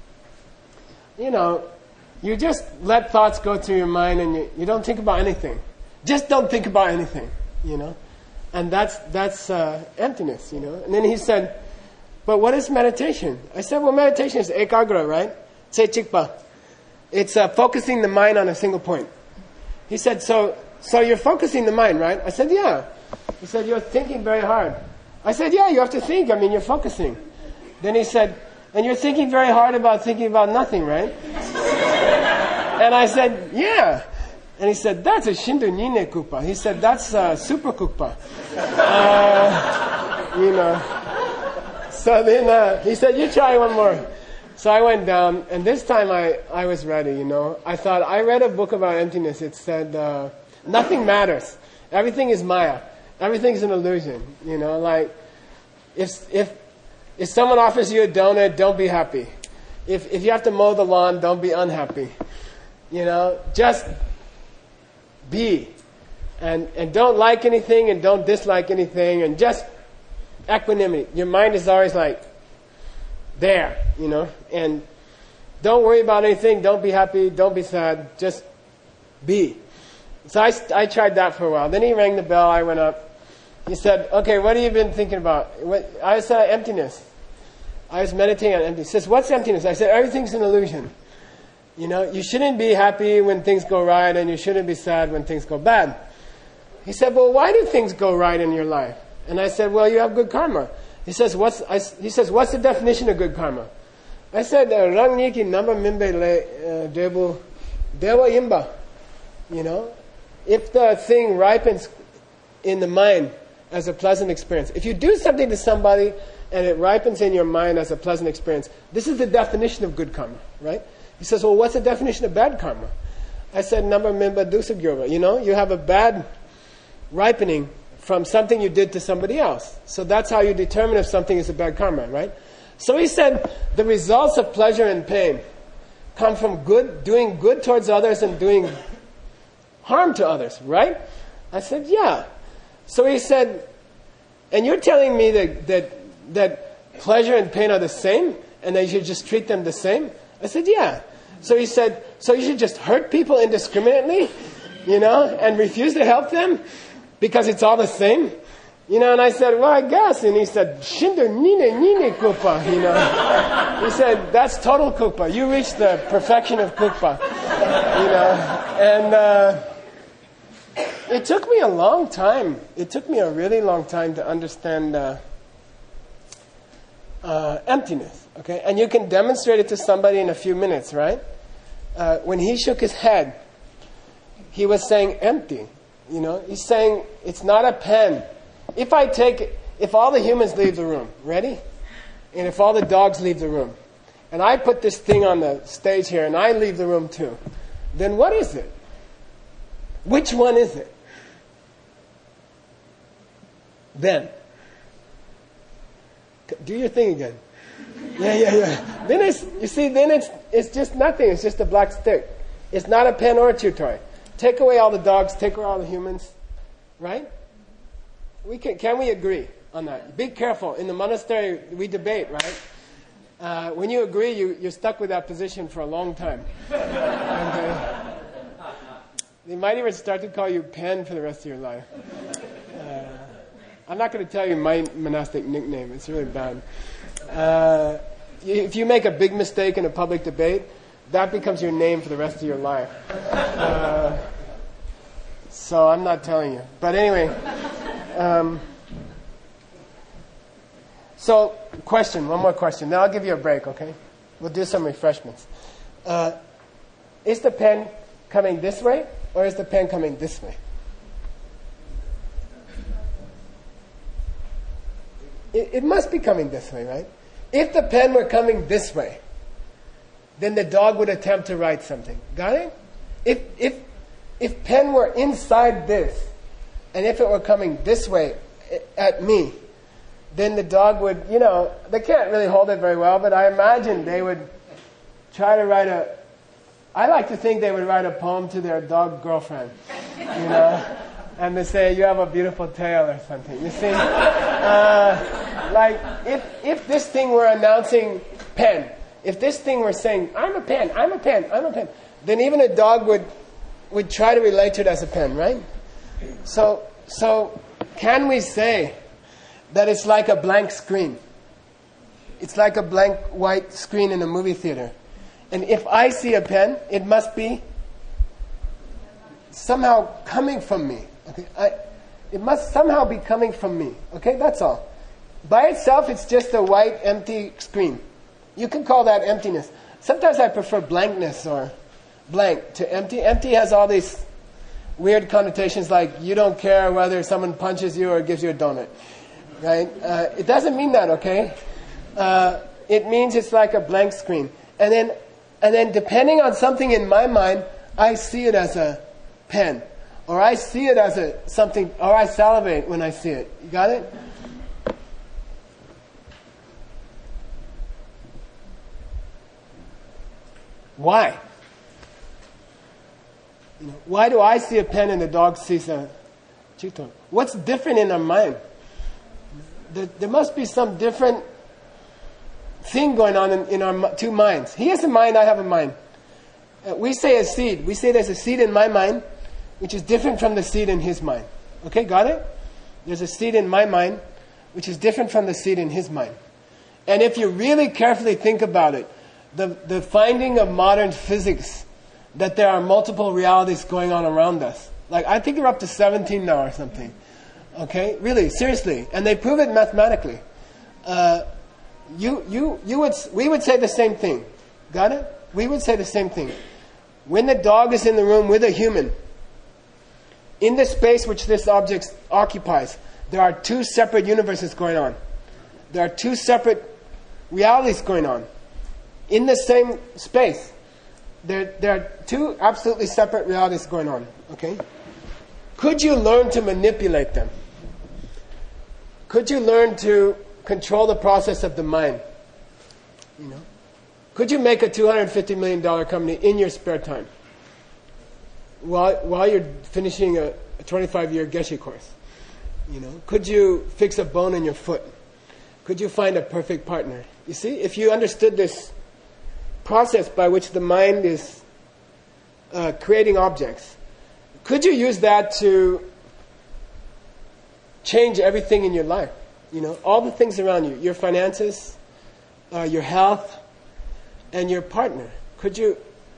you just let thoughts go through your mind and you don't think about anything. Just don't think about anything, And that's emptiness, And then he said, but what is meditation? I said, well, meditation is ekagra, right? Say chikpa. It's focusing the mind on a single point. He said, so you're focusing the mind, right? I said, yeah. He said, you're thinking very hard. I said, yeah, you have to think. You're focusing. Then he said, and you're thinking very hard about thinking about nothing, right? And I said, yeah. And he said, that's a Shindu Nine Kukpa. He said, that's Super Kukpa. So then he said, you try one more. So I went down, and this time I was ready, I thought, I read a book about emptiness. It said, nothing matters. Everything is Maya. Everything's an illusion, like, if If someone offers you a donut, don't be happy. If you have to mow the lawn, don't be unhappy. Just be. And don't like anything and don't dislike anything, and just equanimity. Your mind is always like there, and don't worry about anything, don't be happy, don't be sad, just be. So I tried that for a while. Then he rang the bell, I went up. He said, okay, what have you been thinking about? I said, emptiness. I was meditating on emptiness. He says, what's emptiness? I said, everything's an illusion. You shouldn't be happy when things go right, and you shouldn't be sad when things go bad. He said, well, why do things go right in your life? And I said, well, you have good karma. He says, what's the definition of good karma? I said, Rang Niki Nama Mimbe Le Debu Dewa Imba. If the thing ripens in the mind as a pleasant experience, if you do something to somebody and it ripens in your mind as a pleasant experience, this is the definition of good karma, right? He says, well, what's the definition of bad karma? I said, Nama Mimba Dusagyoga. You have a bad ripening from something you did to somebody else. So that's how you determine if something is a bad karma, right? So he said, the results of pleasure and pain come from doing good towards others and doing harm to others, right? I said, yeah. So he said, and you're telling me that pleasure and pain are the same and that you should just treat them the same? I said, yeah. So he said, so you should just hurt people indiscriminately, and refuse to help them because it's all the same? And I said, well, I guess. And he said, Shindo nine kupa, He said, that's total kupa. You reached the perfection of kupa, And it took me a long time. It took me a really long time to understand emptiness. Okay, and you can demonstrate it to somebody in a few minutes, right? When he shook his head, he was saying empty. He's saying it's not a pen. If all the humans leave the room, ready? And if all the dogs leave the room, and I put this thing on the stage here and I leave the room too, then what is it? Which one is it? Then. Do your thing again. Yeah. Then it's just nothing. It's just a black stick. It's not a pen or a chew toy. Take away all the dogs, take away all the humans, right? Can we agree on that? Be careful. In the monastery, we debate, right? When you agree, you're stuck with that position for a long time. And, they might even start to call you Pen for the rest of your life. I'm not going to tell you my monastic nickname. It's really bad. If you make a big mistake in a public debate, that becomes your name for the rest of your life. So I'm not telling you. But anyway, so one more question. Now I'll give you a break, okay? We'll do some refreshments. Is the pen coming this way or is the pen coming this way? It must be coming this way, right? If the pen were coming this way, then the dog would attempt to write something. Got it? If pen were inside this, and if it were coming this way at me, then the dog would, they can't really hold it very well, but I imagine they would try to write I like to think they would write a poem to their dog girlfriend, and they say, you have a beautiful tail or something. You see? Like, if this thing were announcing pen, if this thing were saying, I'm a pen, then even a dog would try to relate to it as a pen, right? So can we say that it's like a blank screen? It's like a blank white screen in a movie theater. And if I see a pen, it must be somehow coming from me. Okay? It must somehow be coming from me. Okay, that's all. By itself, it's just a white, empty screen. You can call that emptiness. Sometimes I prefer blankness or blank to empty. Empty has all these weird connotations like you don't care whether someone punches you or gives you a donut. Right? It doesn't mean that, okay? It means it's like a blank screen. And then depending on something in my mind, I see it as a pen. Or I see it as something, or I salivate when I see it. You got it? Why? Why do I see a pen and the dog sees a chiton? What's different in our mind? There must be some different thing going on in our two minds. He has a mind, I have a mind. We say a seed. We say there's a seed in my mind, which is different from the seed in his mind. Okay, got it? There's a seed in my mind, which is different from the seed in his mind. And if you really carefully think about it, the finding of modern physics, that there are multiple realities going on around us. Like, I think they're up to 17 now or something. Okay? Really, seriously. And they prove it mathematically. We would say the same thing. Got it? We would say the same thing. When the dog is in the room with a human, in the space which this object occupies, there are two separate universes going on. There are two separate realities going on. In the same space. There are two absolutely separate realities going on. Okay? Could you learn to manipulate them? Could you learn to control the process of the mind? Could you make a $250 million company in your spare time? While you're finishing a 25-year Geshe course? Could you fix a bone in your foot? Could you find a perfect partner? You see, if you understood this process by which the mind is creating objects, could you use that to change everything in your life? All the things around you, your finances, your health, and your partner. Could you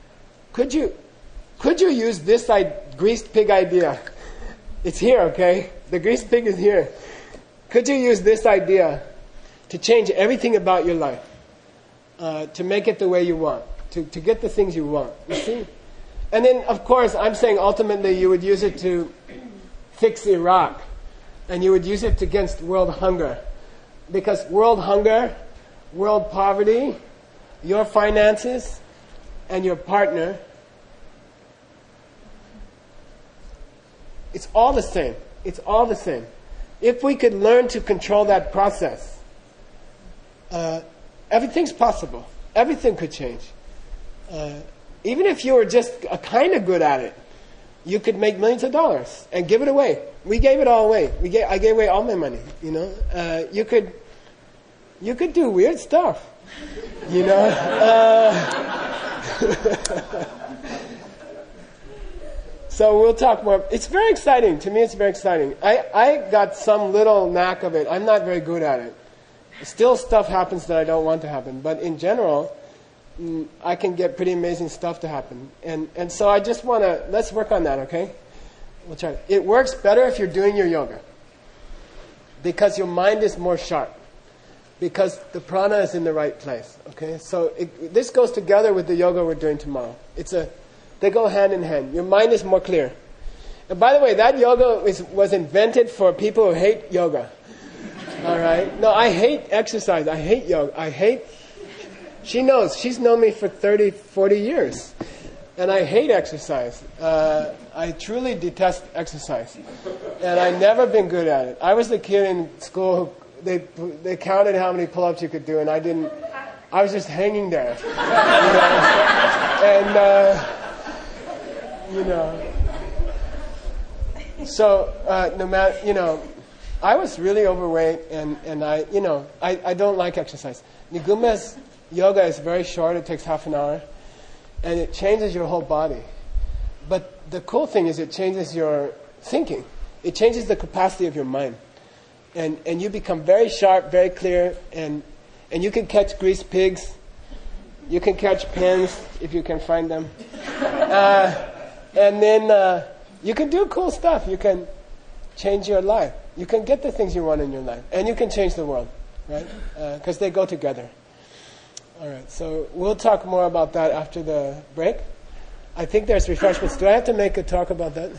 use this greased pig idea? It's here, okay? The greased pig is here. Could you use this idea to change everything about your life? To make it the way you want, to get the things you want, you see? And then, of course, I'm saying ultimately you would use it to fix Iraq, and you would use it against world hunger. Because world hunger, world poverty, your finances, and your partner, it's all the same. It's all the same. If we could learn to control that process, everything's possible. Everything could change. Even if you were just kind of good at it, you could make millions of dollars and give it away. We gave it all away. I gave away all my money. You could do weird stuff. So we'll talk more. It's very exciting. To me, it's very exciting. I got some little knack of it. I'm not very good at it. Still stuff happens that I don't want to happen. But in general, I can get pretty amazing stuff to happen. And so I just want to, let's work on that, okay? We'll try. It works better if you're doing your yoga. Because your mind is more sharp. Because the prana is in the right place, okay? So this goes together with the yoga we're doing tomorrow. They go hand in hand. Your mind is more clear. And by the way, that yoga was invented for people who hate yoga. All right? No, I hate exercise. I hate yoga. She knows. She's known me for 30, 40 years. And I hate exercise. I truly detest exercise. And I've never been good at it. I was the kid in school who they counted how many pull-ups you could do, and I didn't. I was just hanging there. So, no matter, I was really overweight, and I don't like exercise. Niguma's yoga is very short. It takes half an hour, and it changes your whole body. But the cool thing is it changes your thinking. It changes the capacity of your mind. And you become very sharp, very clear, and you can catch greased pigs. You can catch pens if you can find them. And then you can do cool stuff. You can change your life. You can get the things you want in your life. And you can change the world, right? Because they go together. All right, so we'll talk more about that after the break. I think there's refreshments. Do I have to make a talk about that?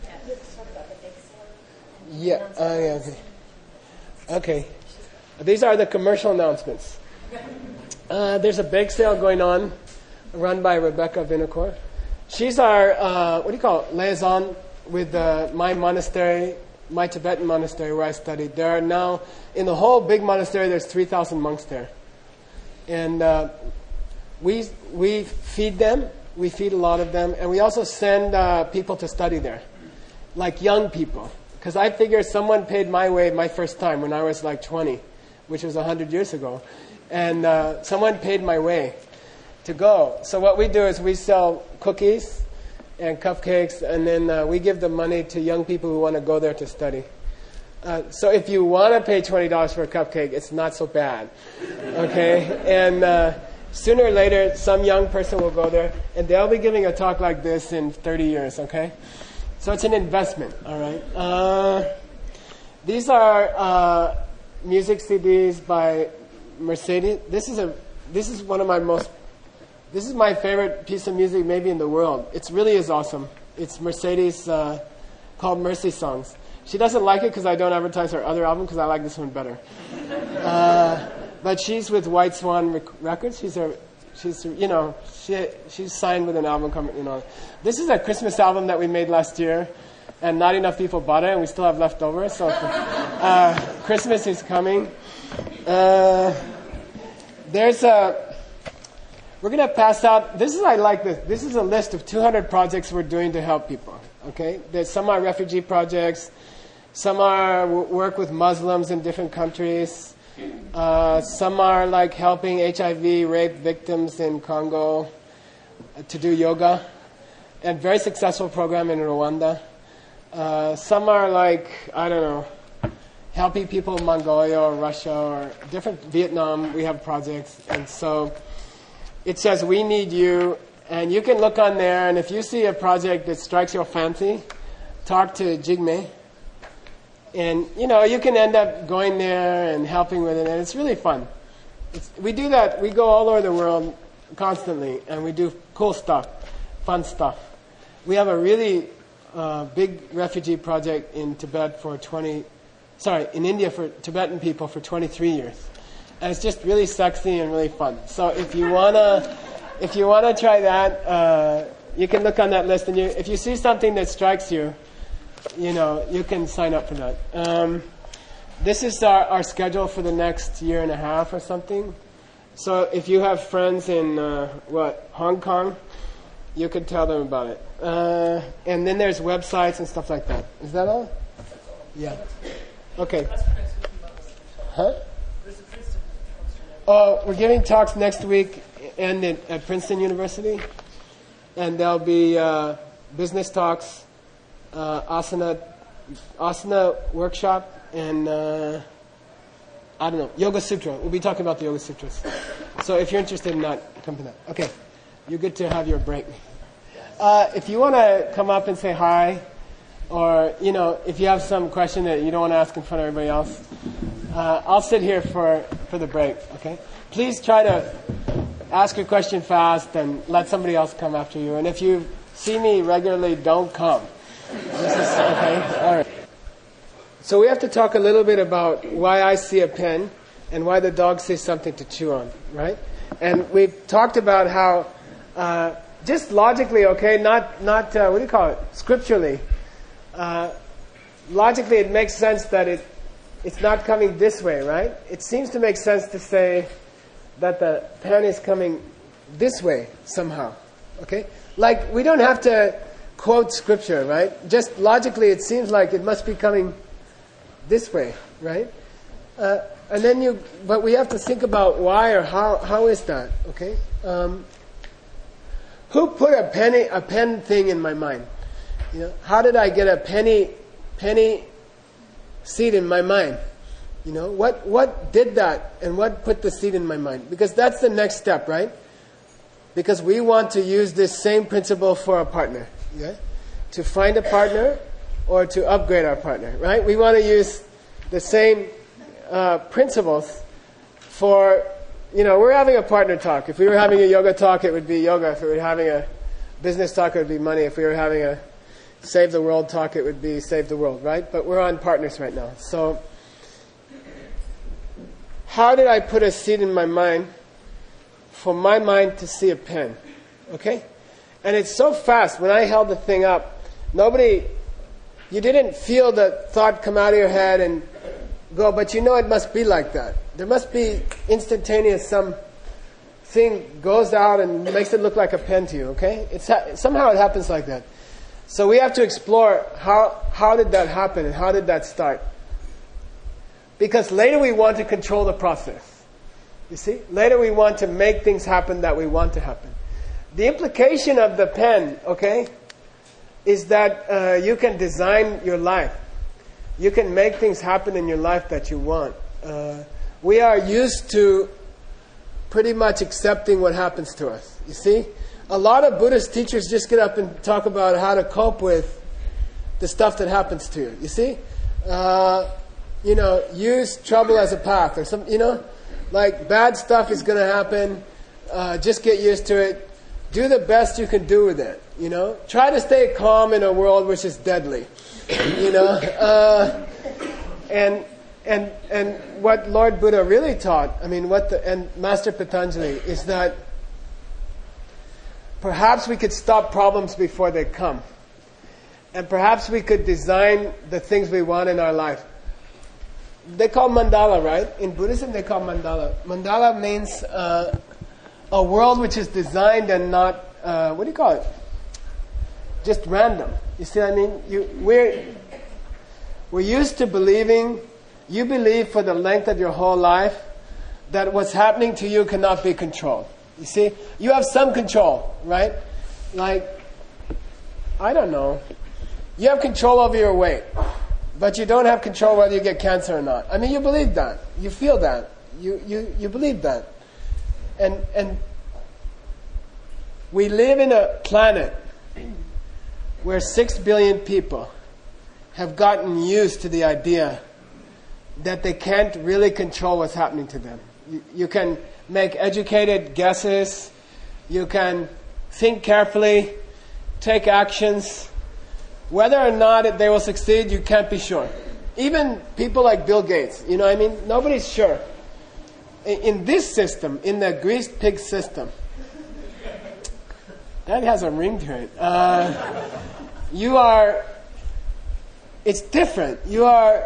Yeah. Yeah. Okay. Okay. These are the commercial announcements. There's a bake sale going on, run by Rebecca Vinocourt. She's our, liaison with my monastery, my Tibetan monastery where I studied. There are now, in the whole big monastery, there's 3,000 monks there. And we feed them. We feed a lot of them, and we also send people to study there, like young people. Because I figure someone paid my way my first time when I was like 20, which was 100 years ago, and someone paid my way to go. So what we do is we sell cookies and cupcakes, and then we give the money to young people who want to go there to study. So if you want to pay $20 for a cupcake, it's not so bad, okay? And sooner or later, some young person will go there, and they'll be giving a talk like this in 30 years, okay? So it's an investment, all right? These are music CDs by Mercedes. This is my favorite piece of music maybe in the world. It really is awesome. It's Mercedes called Mercy Songs. She doesn't like it because I don't advertise her other album because I like this one better. But she's with White Swan Records. She's signed with an album company. This is a Christmas album that we made last year, and not enough people bought it, and we still have left over. So Christmas is coming. We're gonna pass out. I like this. This is a list of 200 projects we're doing to help people. Okay, some are refugee projects. Some are work with Muslims in different countries. Some are like helping HIV rape victims in Congo to do yoga, and very successful program in Rwanda. Some are like, I don't know, helping people in Mongolia or Russia or different Vietnam. We have projects, and so it says we need you, and you can look on there, and if you see a project that strikes your fancy, talk to Jigme. And, you can end up going there and helping with it, and it's really fun. We do that. We go all over the world constantly, and we do cool stuff, fun stuff. We have a really big refugee project in Tibet in India for Tibetan people for 23 years. And it's just really sexy and really fun. So if you wanna try that, you can look on that list, and if you see something that strikes you, you can sign up for that. This is our schedule for the next year and a half or something. So if you have friends in, Hong Kong, you could tell them about it. And then there's websites and stuff like that. Is that all? Yeah. Okay. Huh? Oh, we're giving talks next week and at Princeton University. And there'll be business talks, asana workshop, and Yoga Sutra. We'll be talking about the Yoga Sutras. So if you're interested in that, come to that. Okay, you're good to have your break. If you want to come up and say hi, or if you have some question that you don't want to ask in front of everybody else, I'll sit here for the break. Okay, please try to ask your question fast and let somebody else come after you. And if you see me regularly, don't come. This is okay. All right. So we have to talk a little bit about why I see a pen and why the dog sees something to chew on, right? And we've talked about how just logically, okay, not what do you call it? Scripturally. Logically, it makes sense that it's not coming this way, right? It seems to make sense to say that the pen is coming this way somehow, okay? Like, we don't have to quote scripture, right? Just logically, it seems like it must be coming this way, right? And then but we have to think about why or how is that, okay? Who put a pen thing in my mind? How did I get a penny seed in my mind? What did that, and what put the seed in my mind? Because that's the next step, right? Because we want to use this same principle for a partner, yeah? To find a partner or to upgrade our partner, right? We want to use the same principles for, we're having a partner talk. If we were having a yoga talk, it would be yoga. If we were having a business talk, it would be money. If we were having a save the world talk, it would be save the world, right? But we're on partners right now. So how did I put a seed in my mind for my mind to see a pen? Okay? And it's so fast. When I held the thing up, you didn't feel the thought come out of your head and go, but it must be like that. There must be instantaneous some thing goes out and makes it look like a pen to you, okay? Somehow it happens like that. So we have to explore how did that happen and how did that start? Because later we want to control the process. You see? Later we want to make things happen that we want to happen. The implication of the pen, okay, is that you can design your life. You can make things happen in your life that you want. We are used to pretty much accepting what happens to us. You see? A lot of Buddhist teachers just get up and talk about how to cope with the stuff that happens to you. You see? Use trouble as a path or some, like bad stuff is going to happen. Just get used to it. Do the best you can do with it. Try to stay calm in a world which is deadly. And what Lord Buddha really taught, and Master Patanjali, is that perhaps we could stop problems before they come. And perhaps we could design the things we want in our life. They call mandala, right? In Buddhism they call mandala. Mandala means a world which is designed and not, what do you call it? Just random. You see what I mean? We're used to believing, you believe for the length of your whole life, that what's happening to you cannot be controlled. You see? You have some control, right? Like, I don't know. You have control over your weight, but you don't have control whether you get cancer or not. You believe that. You feel that. You believe that. And we live in a planet where 6 billion people have gotten used to the idea that they can't really control what's happening to them. You can make educated guesses. You can think carefully, take actions. Whether or not they will succeed, you can't be sure. Even people like Bill Gates, nobody's sure. In this system, in the greased pig system, that has a ring to it. It's different. You are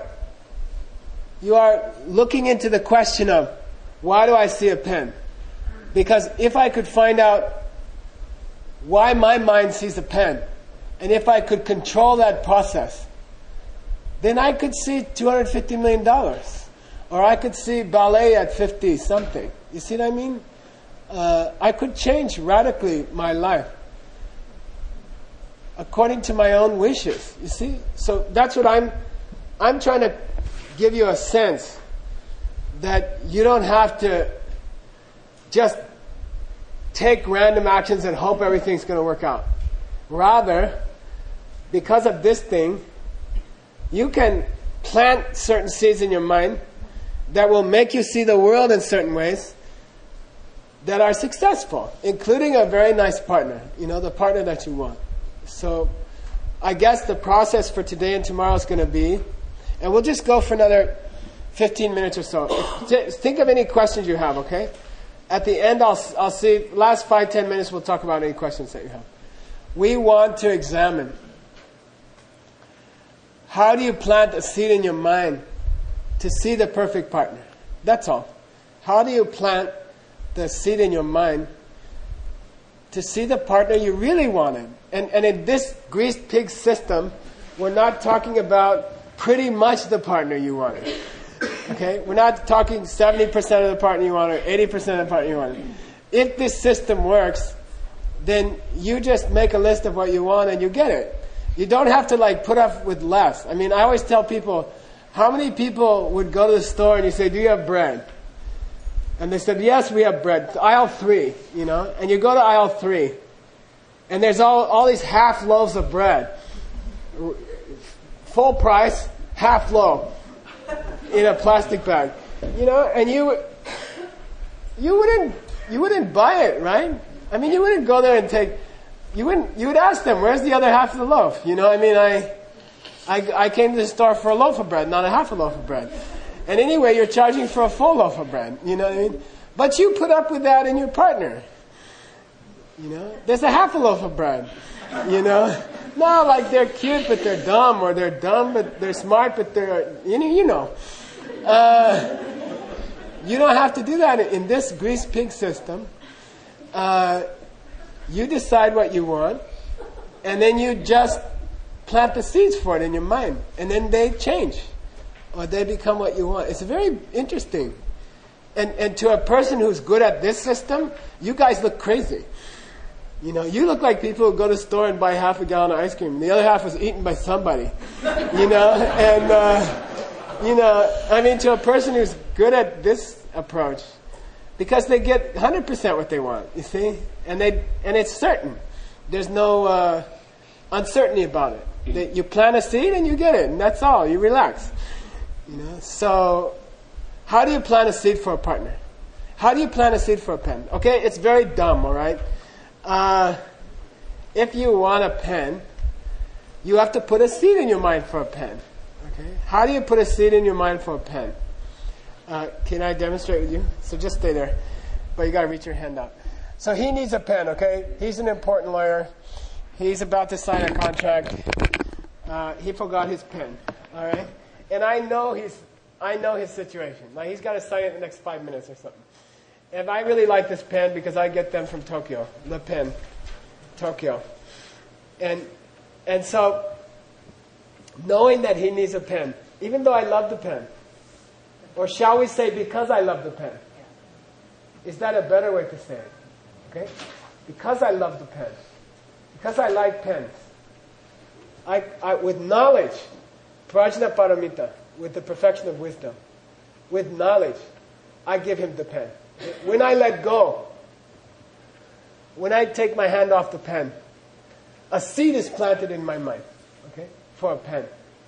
looking into the question of, why do I see a pen? Because if I could find out why my mind sees a pen, and if I could control that process, then I could see $250 million. Or I could see ballet at 50 something. You see what I mean? I could change radically my life according to my own wishes. You see? So that's what I'm trying to give you a sense that you don't have to just take random actions and hope everything's going to work out. Rather, because of this thing, you can plant certain seeds in your mind that will make you see the world in certain ways that are successful, including a very nice partner, the partner that you want. So I guess the process for today and tomorrow is going to be, and we'll just go for another 15 minutes or so. Think of any questions you have, okay? At the end, I'll see, last 5-10 minutes, we'll talk about any questions that you have. We want to examine, how do you plant a seed in your mind to see the perfect partner? That's all. How do you plant the seed in your mind to see the partner you really wanted? And in this greased pig system, we're not talking about pretty much the partner you wanted. Okay? We're not talking 70% of the partner you wanted, or 80% of the partner you wanted. If this system works, then you just make a list of what you want and you get it. You don't have to put up with less. I always tell people, how many people would go to the store and you say, do you have bread? And they said, yes, we have bread. Aisle 3, and you go to aisle 3, and there's all these half loaves of bread. Full price, half loaf, in a plastic bag. And you wouldn't buy it, right? You wouldn't go there and you would ask them, where's the other half of the loaf? I came to the store for a loaf of bread, not a half a loaf of bread. And anyway, you're charging for a full loaf of bread. You know what I mean? But you put up with that in your partner. There's a half a loaf of bread. No, they're cute, but they're dumb, or they're dumb, but they're smart, but they're, You don't have to do that in this greased pig system. you decide what you want, and then you just plant the seeds for it in your mind, and then they change, or they become what you want. It's very interesting. And to a person who's good at this system, you guys look crazy. You know, you look like people who go to the store and buy half a gallon of ice cream. The other half was eaten by somebody. You know, and you know, I mean, to a person who's good at this approach, because they get 100% what they want. You see, and it's certain. There's no uncertainty about it. You plant a seed and you get it, and that's all. You relax. You know, so how do you plant a seed for a partner? How do you plant a seed for a pen? Okay, it's very dumb, all right? If you want a pen, you have to put a seed in your mind for a pen. Okay? How do you put a seed in your mind for a pen? Can I demonstrate with you? So just stay there. But you got to reach your hand out. So he needs a pen, okay? He's an important lawyer. He's about to sign a contract. He forgot his pen, all right? And I know his situation. Like, he's got to sign it in the next 5 minutes or something. And I really like this pen because I get them from Tokyo, Le Pen, Tokyo. And so, knowing that he needs a pen, even though I love the pen, or shall we say because I love the pen, is that a better way to say it? Okay? Because I love the pen, because I like pens, I with knowledge, Prajna Paramita, with the perfection of wisdom, with knowledge, I give him the pen. When I let go, when I take my hand off the pen, a seed is planted in my mind, okay, for a pen.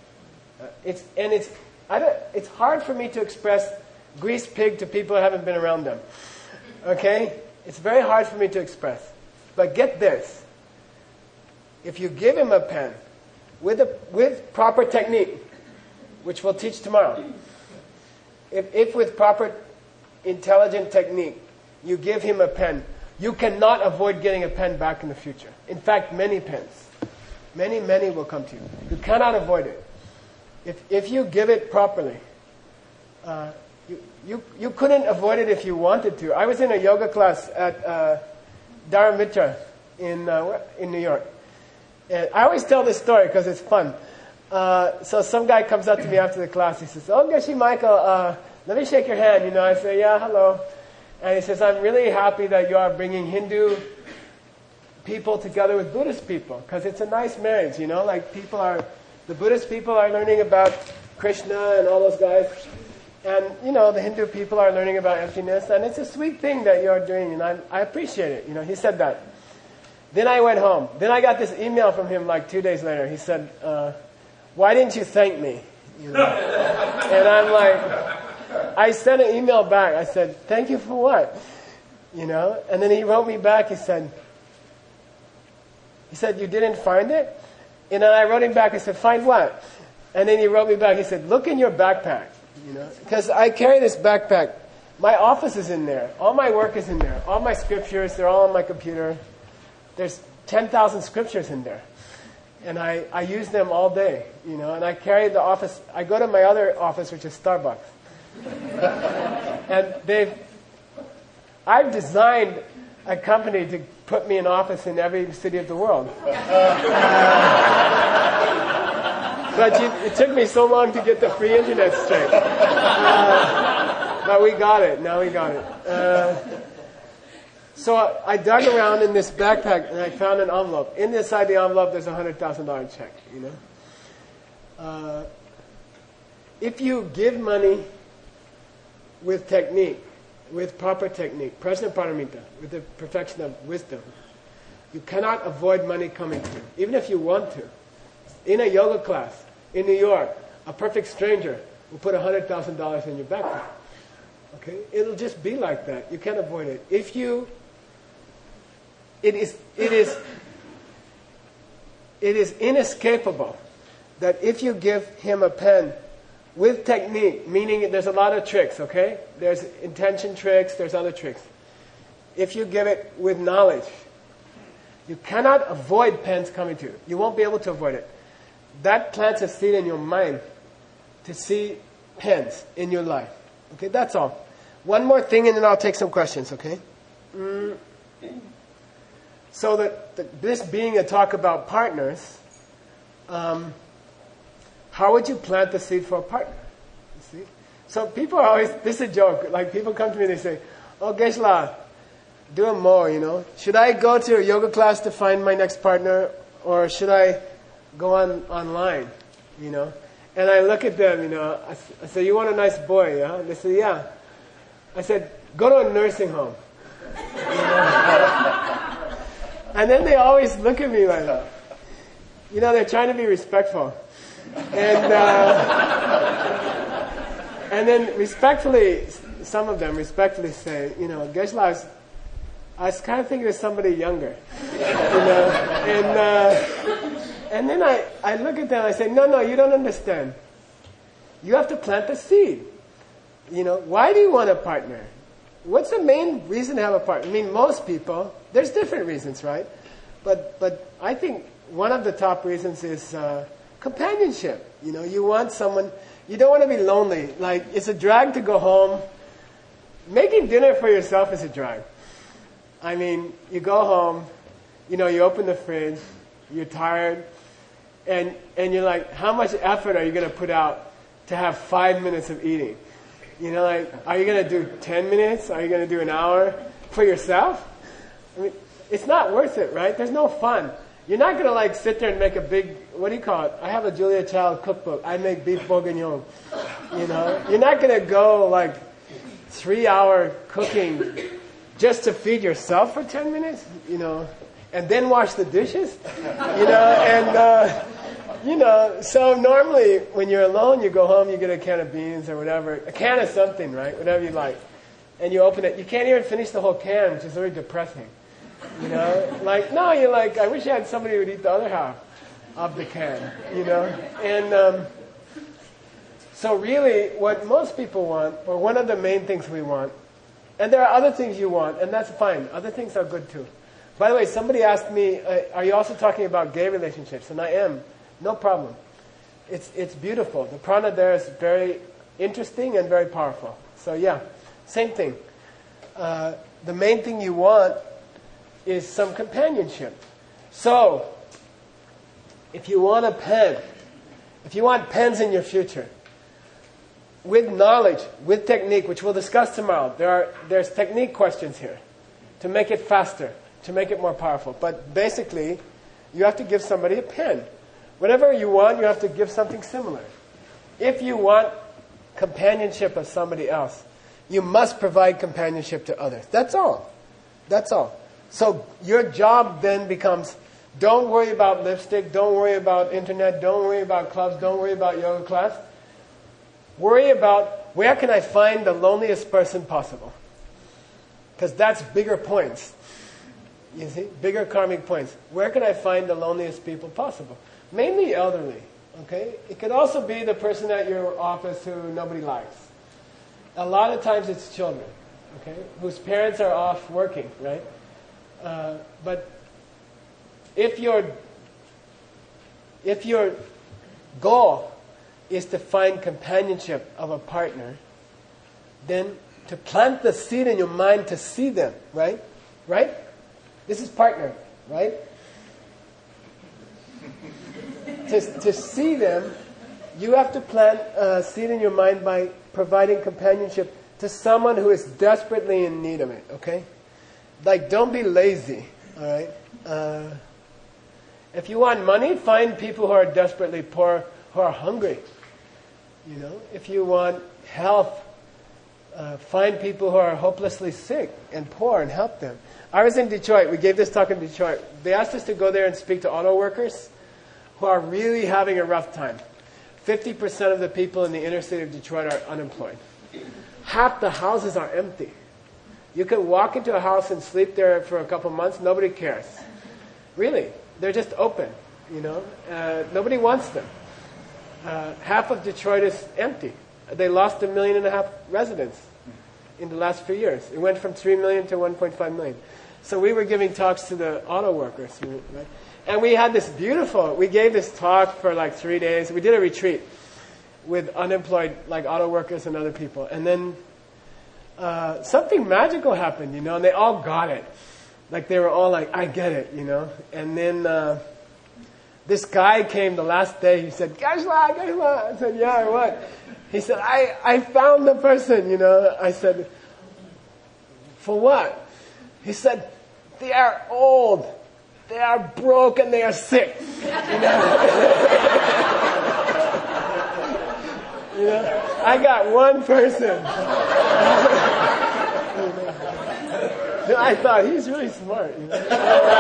It's hard for me to express greased pig to people who haven't been around them, okay? It's very hard for me to express. But get this: if you give him a pen with proper technique, which we'll teach tomorrow, if with proper intelligent technique, you give him a pen, you cannot avoid getting a pen back in the future. In fact, many pens. Many will come to you. You cannot avoid it. If you give it properly, you couldn't avoid it if you wanted to. I was in a yoga class at Dharamitra in New York. And I always tell this story because it's fun. So some guy comes up to me after the class. He says, "Oh, Geshe Michael, let me shake your hand." You know, I say, "Yeah, hello." And he says, "I'm really happy that you are bringing Hindu people together with Buddhist people, because it's a nice marriage, you know, like the Buddhist people are learning about Krishna and all those guys, and, you know, the Hindu people are learning about emptiness, and it's a sweet thing that you're doing, and I appreciate it." You know, he said that. Then I went home. Then I got this email from him like 2 days later. He said, "Why didn't you thank me?" You know? And I'm like, I sent an email back. I said, "Thank you for what?" You know? And then he wrote me back. He said, "You didn't find it?" And then I wrote him back. I said, "Find what?" And then he wrote me back. He said, "Look in your backpack." You know? Because I carry this backpack. My office is in there. All my work is in there. All my scriptures, they're all on my computer. There's 10,000 scriptures in there. And I use them all day, you know, and I carry the office. I go to my other office, which is Starbucks. And I've designed a company to put me in office in every city of the world. But it took me so long to get the free internet straight. But we got it. Now we got it. So I dug around in this backpack and I found an envelope. Inside the envelope, there's a $100,000 check. You know, if you give money with technique, with proper technique, Prajna Paramita, with the perfection of wisdom, you cannot avoid money coming to you, even if you want to. In a yoga class in New York, a perfect stranger will put $100,000 in your backpack. Okay, it'll just be like that. You can't avoid it. It is inescapable that if you give him a pen with technique, meaning there's a lot of tricks, okay? There's intention tricks, there's other tricks. If you give it with knowledge, you cannot avoid pens coming to you. You won't be able to avoid it. That plants a seed in your mind to see pens in your life. Okay, that's all. One more thing and then I'll take some questions, okay? So this being a talk about partners, how would you plant the seed for a partner? You see? So people are always, this is a joke, like people come to me and they say, oh Geshe-la, do a more, Should I go to a yoga class to find my next partner, or should I go online, And I look at them, I say, you want a nice boy, yeah? They say, yeah. I said, go to a nursing home. And then they always look at me like, they're trying to be respectful. And then respectfully, some of them respectfully say, Geshe-la, I was kind of thinking of somebody younger. And then I look at them and I say, no, you don't understand. You have to plant the seed. Why do you want a partner? What's the main reason to have a partner? I mean, most people, there's different reasons, right? But I think one of the top reasons is companionship. You want someone, you don't want to be lonely. Like, it's a drag to go home. Making dinner for yourself is a drag. I mean, you go home, you open the fridge, you're tired, and you're like, how much effort are you going to put out to have 5 minutes of eating? Are you going to do 10 minutes? Are you going to do an hour for yourself? I mean, it's not worth it, right? There's no fun. You're not going to sit there and make a big, what do you call it? I have a Julia Child cookbook. I make beef bourguignon. You're not going to go 3-hour cooking just to feed yourself for 10 minutes, and then wash the dishes, so normally when you're alone, you go home, you get a can of beans or whatever, a can of something, right? Whatever you like. And you open it. You can't even finish the whole can, which is very depressing. You're like, I wish I had somebody who would eat the other half of the can, And so really what most people want, or one of the main things we want, and there are other things you want, and that's fine. Other things are good too. By the way, somebody asked me, are you also talking about gay relationships? And I am. No problem. It's beautiful. The prana there is very interesting and very powerful. So yeah, same thing. The main thing you want is some companionship. So, if you want a pen, if you want pens in your future, with knowledge, with technique, which we'll discuss tomorrow, there's technique questions here to make it faster, to make it more powerful. But basically, you have to give somebody a pen. Whatever you want, you have to give something similar. If you want companionship of somebody else, you must provide companionship to others. That's all. That's all. So your job then becomes, don't worry about lipstick, don't worry about internet, don't worry about clubs, don't worry about yoga class. Worry about where can I find the loneliest person possible. Because that's bigger points. You see? Bigger karmic points. Where can I find the loneliest people possible? Mainly elderly. Okay? It could also be the person at your office who nobody likes. A lot of times it's children. Okay? Whose parents are off working, right? But if your goal is to find companionship of a partner, then to plant the seed in your mind to see them, right? Right? This is partner, right? To see them, you have to plant a seed in your mind by providing companionship to someone who is desperately in need of it, okay? Don't be lazy, all right? If you want money, find people who are desperately poor, who are hungry. If you want health, find people who are hopelessly sick and poor and help them. I was in Detroit. We gave this talk in Detroit. They asked us to go there and speak to auto workers who are really having a rough time. 50% of the people in the inner city of Detroit are unemployed. Half the houses are empty. You can walk into a house and sleep there for a couple months. Nobody cares. Really. They're just open. Nobody wants them. Half of Detroit is empty. They lost 1.5 million residents in the last few years. It went from 3 million to 1.5 million. So we were giving talks to the auto workers. Right? And we had this we gave this talk for 3 days. We did a retreat with unemployed auto workers and other people. And then something magical happened, and they all got it. Like they were all like, I get it, you know. And then this guy came the last day. He said, Geshe-la, Geshe-la. I said, yeah, what? He said, I found the person, you know. I said, for what? He said, they are old, they are broke, and they are sick. You know? You know? I got one person. I thought, he's really smart. You know?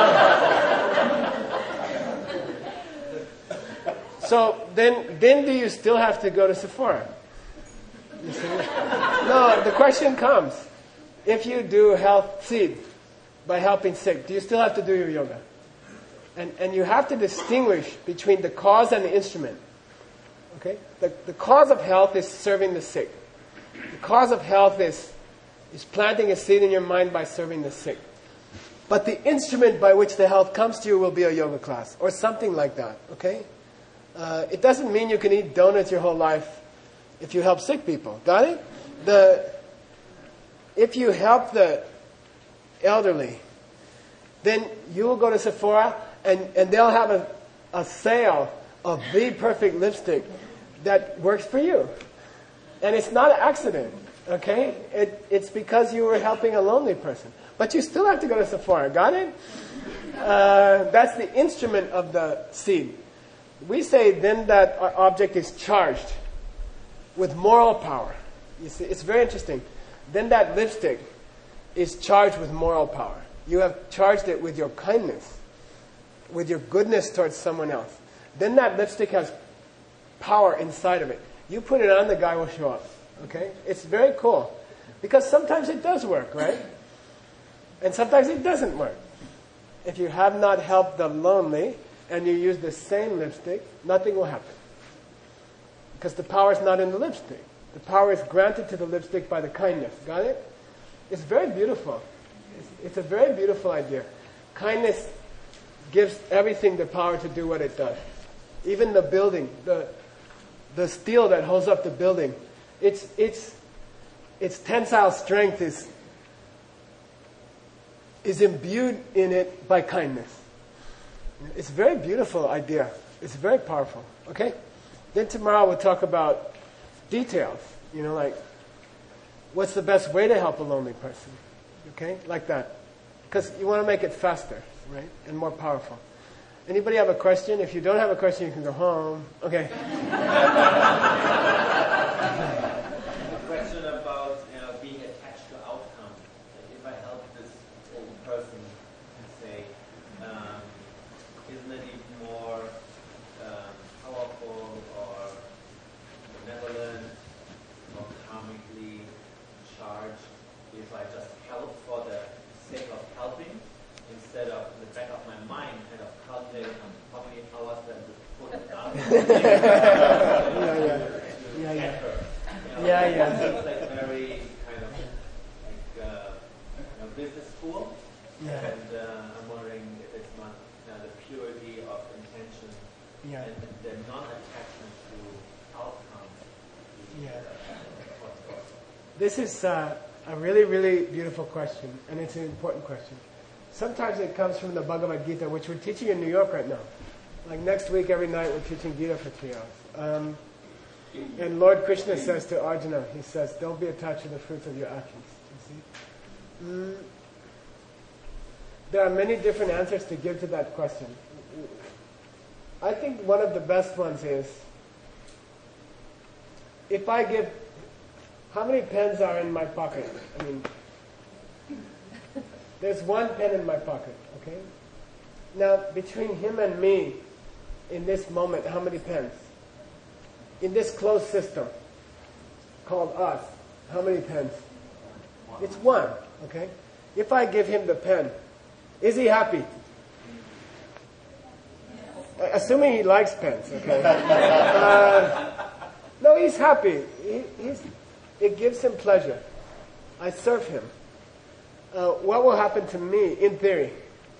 So then do you still have to go to Sephora? You see? No, the question comes. If you do health seed by helping sick, do you still have to do your yoga? And you have to distinguish between the cause and the instrument. Okay? The cause of health is serving the sick. The cause of health is planting a seed in your mind by serving the sick. But the instrument by which the health comes to you will be a yoga class or something like that. Okay? It doesn't mean you can eat donuts your whole life if you help sick people. Got it? If you help the elderly, then you will go to Sephora and they'll have a sale of the perfect lipstick that works for you. And it's not an accident, okay? It's because you were helping a lonely person. But you still have to go to Sephora, got it? That's the instrument of the seed. We say then that our object is charged with moral power. You see, it's very interesting. Then that lipstick is charged with moral power. You have charged it with your kindness, with your goodness towards someone else. Then that lipstick has power inside of it. You put it on, the guy will show up. Okay? It's very cool. Because sometimes it does work, right? And sometimes it doesn't work. If you have not helped the lonely and you use the same lipstick, nothing will happen. Because the power is not in the lipstick. The power is granted to the lipstick by the kindness. Got it? It's very beautiful. It's a very beautiful idea. Kindness gives everything the power to do what it does. Even the building, the steel that holds up the building, its tensile strength is imbued in it by kindness. It's a very beautiful idea. It's very powerful. Okay? Then tomorrow we'll talk about details. You know, like what's the best way to help a lonely person? Okay? Like that. Because you want to make it faster, right? And more powerful. Anybody have a question? If you don't have a question, you can go home. Okay. A question about being attached to outcome. Like if I help this old person, say, isn't it even more powerful or benevolent or karmically charged if I just help for the sake of helping instead of in the back of my mind kind of calculating how many hours that would put it down? Yeah. It's like very kind of like business school. Yeah. And I'm wondering if it's not the purity of intention and the non-attachment to outcomes. This is a really, really beautiful question, and it's an important question. Sometimes it comes from the Bhagavad Gita, which we're teaching in New York right now. Like next week, every night, we're teaching Gita for 3 hours. And Lord Krishna says to Arjuna, he says, don't be attached to the fruits of your actions. You see? There are many different answers to give to that question. I think one of the best ones is, if I give, how many pens are in my pocket? I mean, there's one pen in my pocket, okay? Now, between him and me, in this moment, how many pens? In this closed system called us, how many pens? It's one, okay? If I give him the pen, is he happy? Assuming he likes pens, okay? No, he's happy. It gives him pleasure. I serve him. What will happen to me, in theory,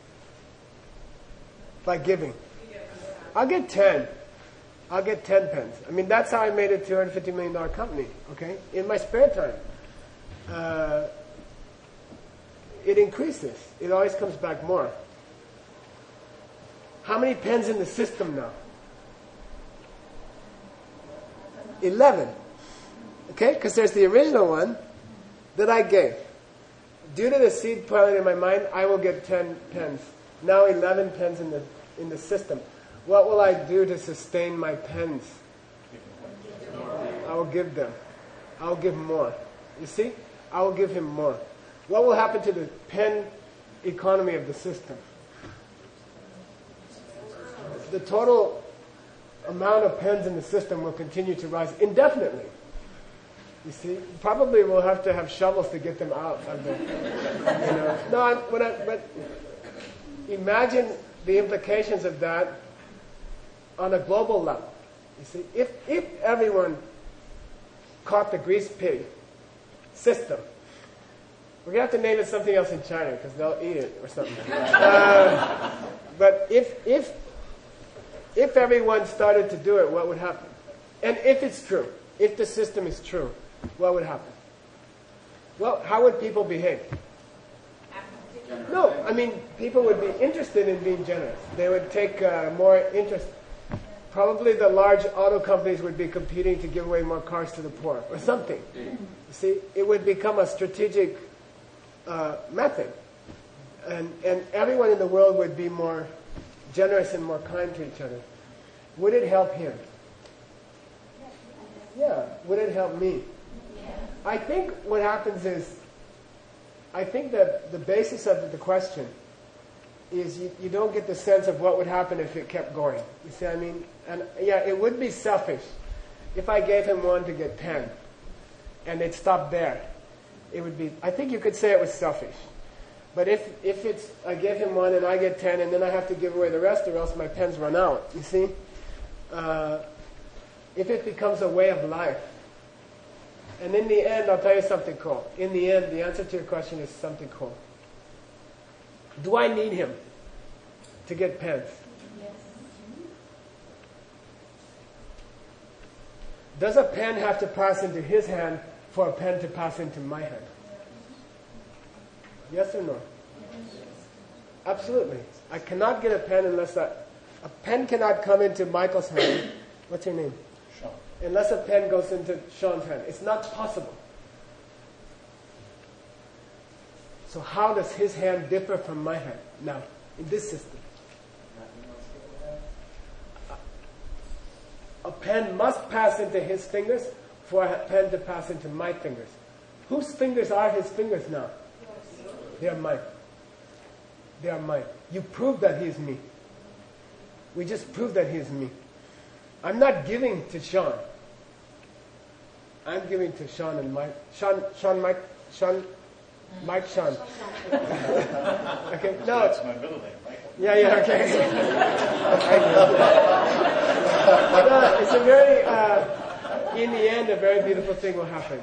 by giving? I'll get 10. I'll get 10 pens. I mean, that's how I made a $250 million company, okay? In my spare time. it increases. It always comes back more. How many pens in the system now? 11. Okay, because there's the original one that I gave. Due to the seed planted in my mind, I will get 10 pens. Now 11 pens in the system. What will I do to sustain my pens? I will give them. I will give more. You see? I will give him more. What will happen to the pen economy of the system? The total amount of pens in the system will continue to rise indefinitely. You see? Probably we'll have to have shovels to get them out of the, but imagine the implications of that on a global level. You see? If everyone caught the grease pig system, we're going to have to name it something else in China because they'll eat it or something. But if everyone started to do it, what would happen? And if it's true, if the system is true, what would happen? Well, how would people behave? No, I mean, people would be interested in being generous. They would take more interest. Probably the large auto companies would be competing to give away more cars to the poor or something. You see, it would become a strategic method. And everyone in the world would be more generous and more kind to each other. Would it help him? Yeah. Would it help me? I think what happens is, I think that the basis of the question is you don't get the sense of what would happen if it kept going. You see what I mean? And yeah, it would be selfish if I gave him one to get 10 and it stopped there. It would be, I think you could say it was selfish. But if it's, I give him one and I get 10 and then I have to give away the rest or else my pens run out, you see? If it becomes a way of life. And in the end, I'll tell you something cool. In the end, the answer to your question is something cool. Do I need him to get pens? Yes. Does a pen have to pass into his hand for a pen to pass into my hand? Yes or no? Yes. Absolutely. I cannot get a pen unless a pen cannot come into Michael's hand. What's your name? Sean. Unless a pen goes into Sean's hand. It's not possible. So how does his hand differ from my hand now in this system? A pen must pass into his fingers for a pen to pass into my fingers. Whose fingers are his fingers now? They are mine. They are mine. You prove that he is me. We just proved that he is me. I'm not giving to Sean. I'm giving to Sean and Mike. Mike Sean. Okay, no. That's my middle name, Michael. Yeah, okay. It's a very, in the end, a very beautiful thing will happen.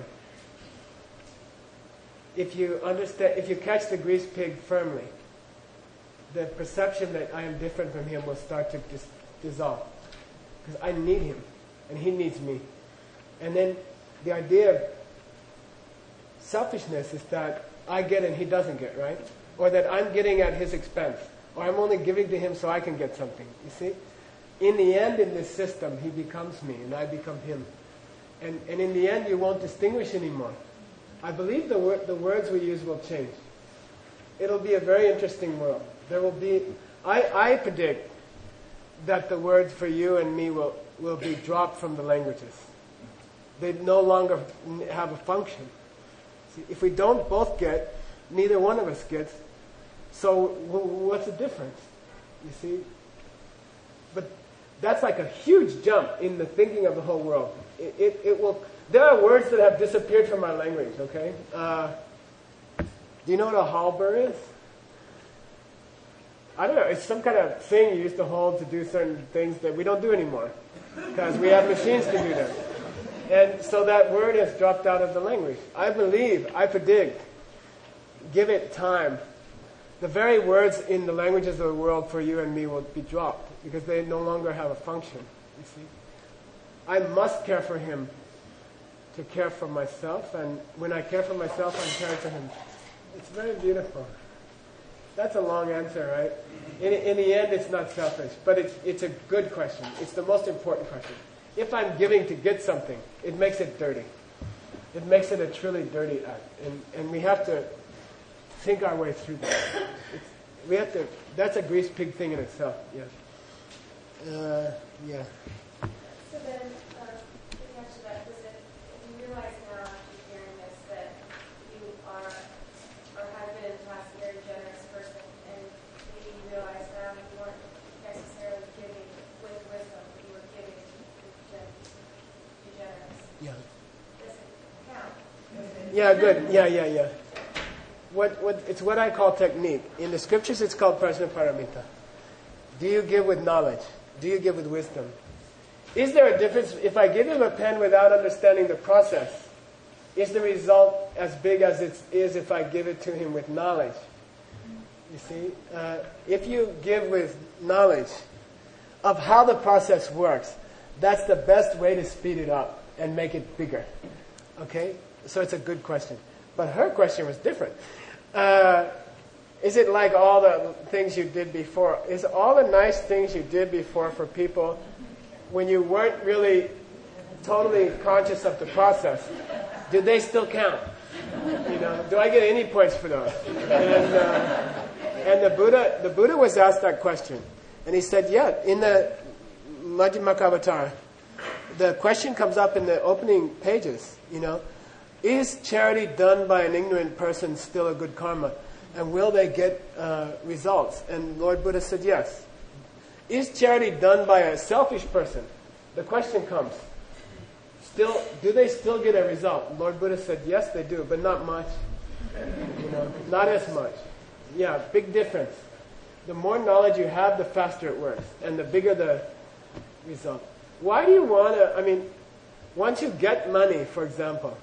If you understand, if you catch the grease pig firmly, the perception that I am different from him will start to dissolve. Because I need him, and he needs me. And then the idea of selfishness is that I get and he doesn't get, right? Or that I'm getting at his expense. Or I'm only giving to him so I can get something. You see? In the end, in this system, he becomes me and I become him. And in the end, you won't distinguish anymore. I believe the words we use will change. It'll be a very interesting world. There will be, I predict that the words for you and me will be dropped from the languages. They no longer have a function. See, if we don't both get, neither one of us gets, so what's the difference? You see? But that's like a huge jump in the thinking of the whole world. It will. There are words that have disappeared from our language, okay? Do you know what a halber is? I don't know. It's some kind of thing you used to hold to do certain things that we don't do anymore because we have machines to do them. And so that word has dropped out of the language. I believe, I predict, give it time, the very words in the languages of the world for you and me will be dropped because they no longer have a function, you see. I must care for him to care for myself, and when I care for myself, I'm caring for him. It's very beautiful. That's a long answer, right? In the end, it's not selfish, but it's a good question. It's the most important question. If I'm giving to get something, it makes it dirty. It makes it a truly dirty act. And we have to think our way through that. That's a grease pig thing in itself, yeah. Yeah. So then, getting back to that, was it, you realize now after hearing this that you are, or have been in the past, a very generous person, and maybe you realize now you weren't necessarily giving with wisdom, but you were giving to be generous. Yeah. Does it count? Yeah, good. Yeah. It's what I call technique. In the scriptures, it's called prajnaparamita. Do you give with knowledge? Do you give with wisdom? Is there a difference? If I give him a pen without understanding the process, is the result as big as it is if I give it to him with knowledge? You see? If you give with knowledge of how the process works, that's the best way to speed it up and make it bigger. Okay? So it's a good question. But her question was different. Is it like all the things you did before? Is all the nice things you did before for people when you weren't really totally conscious of the process, do they still count? You know, do I get any points for those? And the Buddha was asked that question, and he said, yeah, in the Madhyamakavatara, the question comes up in the opening pages, you know, is charity done by an ignorant person still a good karma? And will they get results? And Lord Buddha said yes. Is charity done by a selfish person? The question comes. Do they still get a result? Lord Buddha said yes, they do, but not much. You know, not as much. Yeah, big difference. The more knowledge you have, the faster it works, and the bigger the result. Why do you want to? Once you get money, for example,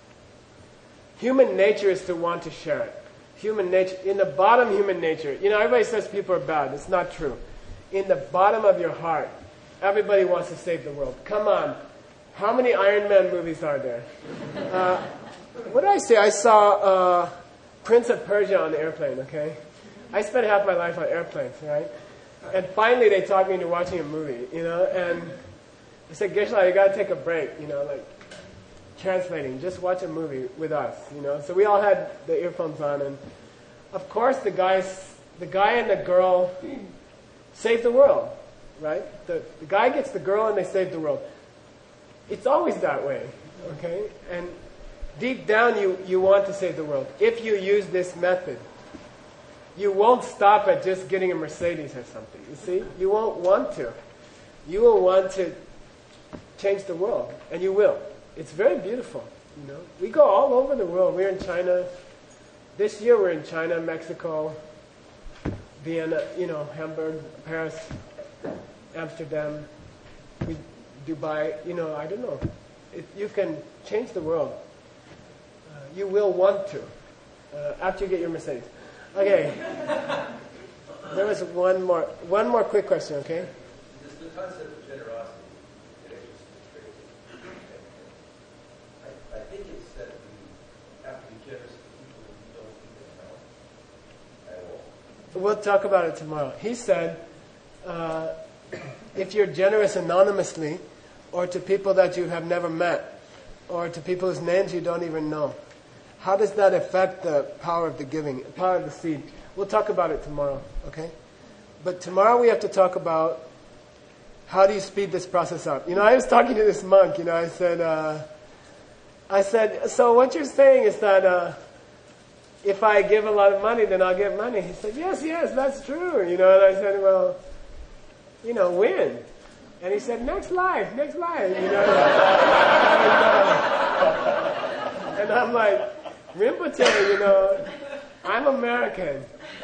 human nature is to want to share it. Human nature, in the bottom human nature, you know, everybody says people are bad. It's not true. In the bottom of your heart, everybody wants to save the world. Come on. How many Iron Man movies are there? What did I say? I saw Prince of Persia on the airplane, okay? I spent half my life on airplanes, right? And finally they talked me into watching a movie, you know, and I said, Geshe-la, you got to take a break, you know, like translating. Just watch a movie with us, you know. So we all had the earphones on, and of course the guy and the girl save the world, right? The guy gets the girl and they save the world. It's always that way, okay? And deep down you want to save the world. If you use this method, you won't stop at just getting a Mercedes or something, you see? You won't want to. You will want to change the world, and you will. It's very beautiful, you know. We go all over the world. We're in China. This year we're in China, Mexico, Vienna, you know, Hamburg, Paris, Amsterdam, Dubai, you know, I don't know. You can change the world. You will want to after you get your Mercedes. Okay. There was one more quick question, okay? The concept of generosity connections to trade. I think it's that we have to be generous to people who don't think them at all. We'll talk about it tomorrow. He said, if you're generous anonymously, or to people that you have never met, or to people whose names you don't even know, how does that affect the power of the giving, the power of the seed? We'll talk about it tomorrow, okay? But tomorrow we have to talk about how do you speed this process up. You know, I was talking to this monk, you know, I said, so what you're saying is that if I give a lot of money, then I'll get money. He said, yes, that's true. You know, and I said, well, you know, when? And he said, next life, you know. And I'm like, Rinpoche, you know, I'm American.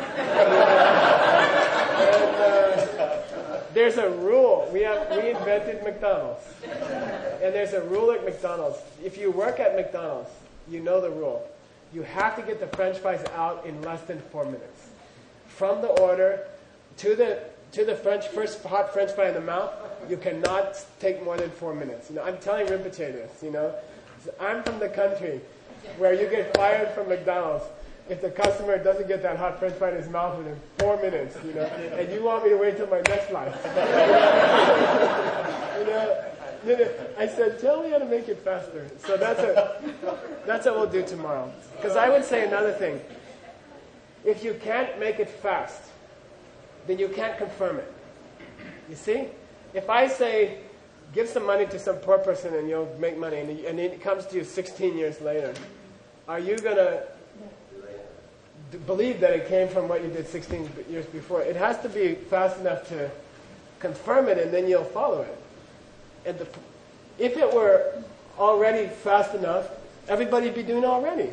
There's a rule. We invented McDonald's. And there's a rule at McDonald's. If you work at McDonald's, you know the rule. You have to get the French fries out in less than 4 minutes. From the order to the first hot French fry in the mouth, you cannot take more than 4 minutes. You know, I'm telling Rinpoche this, you know. I'm from the country where you get fired from McDonald's if the customer doesn't get that hot French fry in his mouth within 4 minutes, and you want me to wait till my next life. I said, tell me how to make it faster. So that's what we'll do tomorrow. Because I would say another thing. If you can't make it fast, then you can't confirm it. You see? If I say, give some money to some poor person and you'll make money, and it comes to you 16 years later, are you going to believe that it came from what you did 16 years before? It has to be fast enough to confirm it, and then you'll follow it. And if it were already fast enough, everybody'd be doing it already.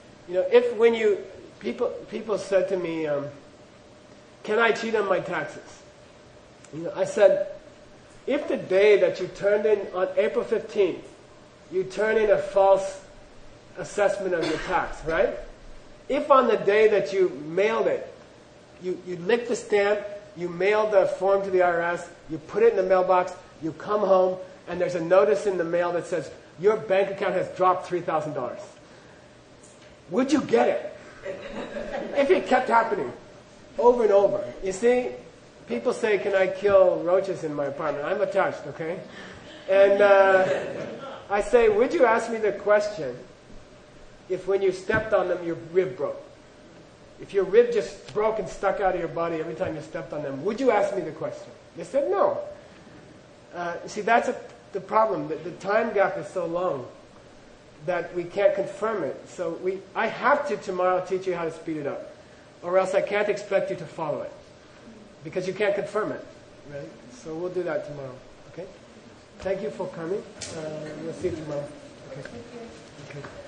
People said to me, can I cheat on my taxes? I said, if the day that you turned in on April 15th, you turn in a false assessment of your tax, right? If on the day that you mailed it, you licked the stamp, you mailed the form to the IRS, you put it in the mailbox, you come home, and there's a notice in the mail that says, your bank account has dropped $3,000. Would you get it? If it kept happening over and over. You see, people say, can I kill roaches in my apartment? I'm attached, okay? And I say, would you ask me the question if when you stepped on them, your rib broke? If your rib just broke and stuck out of your body every time you stepped on them, would you ask me the question? They said no. See, that's the problem. The time gap is so long that we can't confirm it. So I have to tomorrow teach you how to speed it up, or else I can't expect you to follow it, because you can't confirm it, right? So we'll do that tomorrow, okay? Thank you for coming. We'll see you tomorrow. Okay. Okay.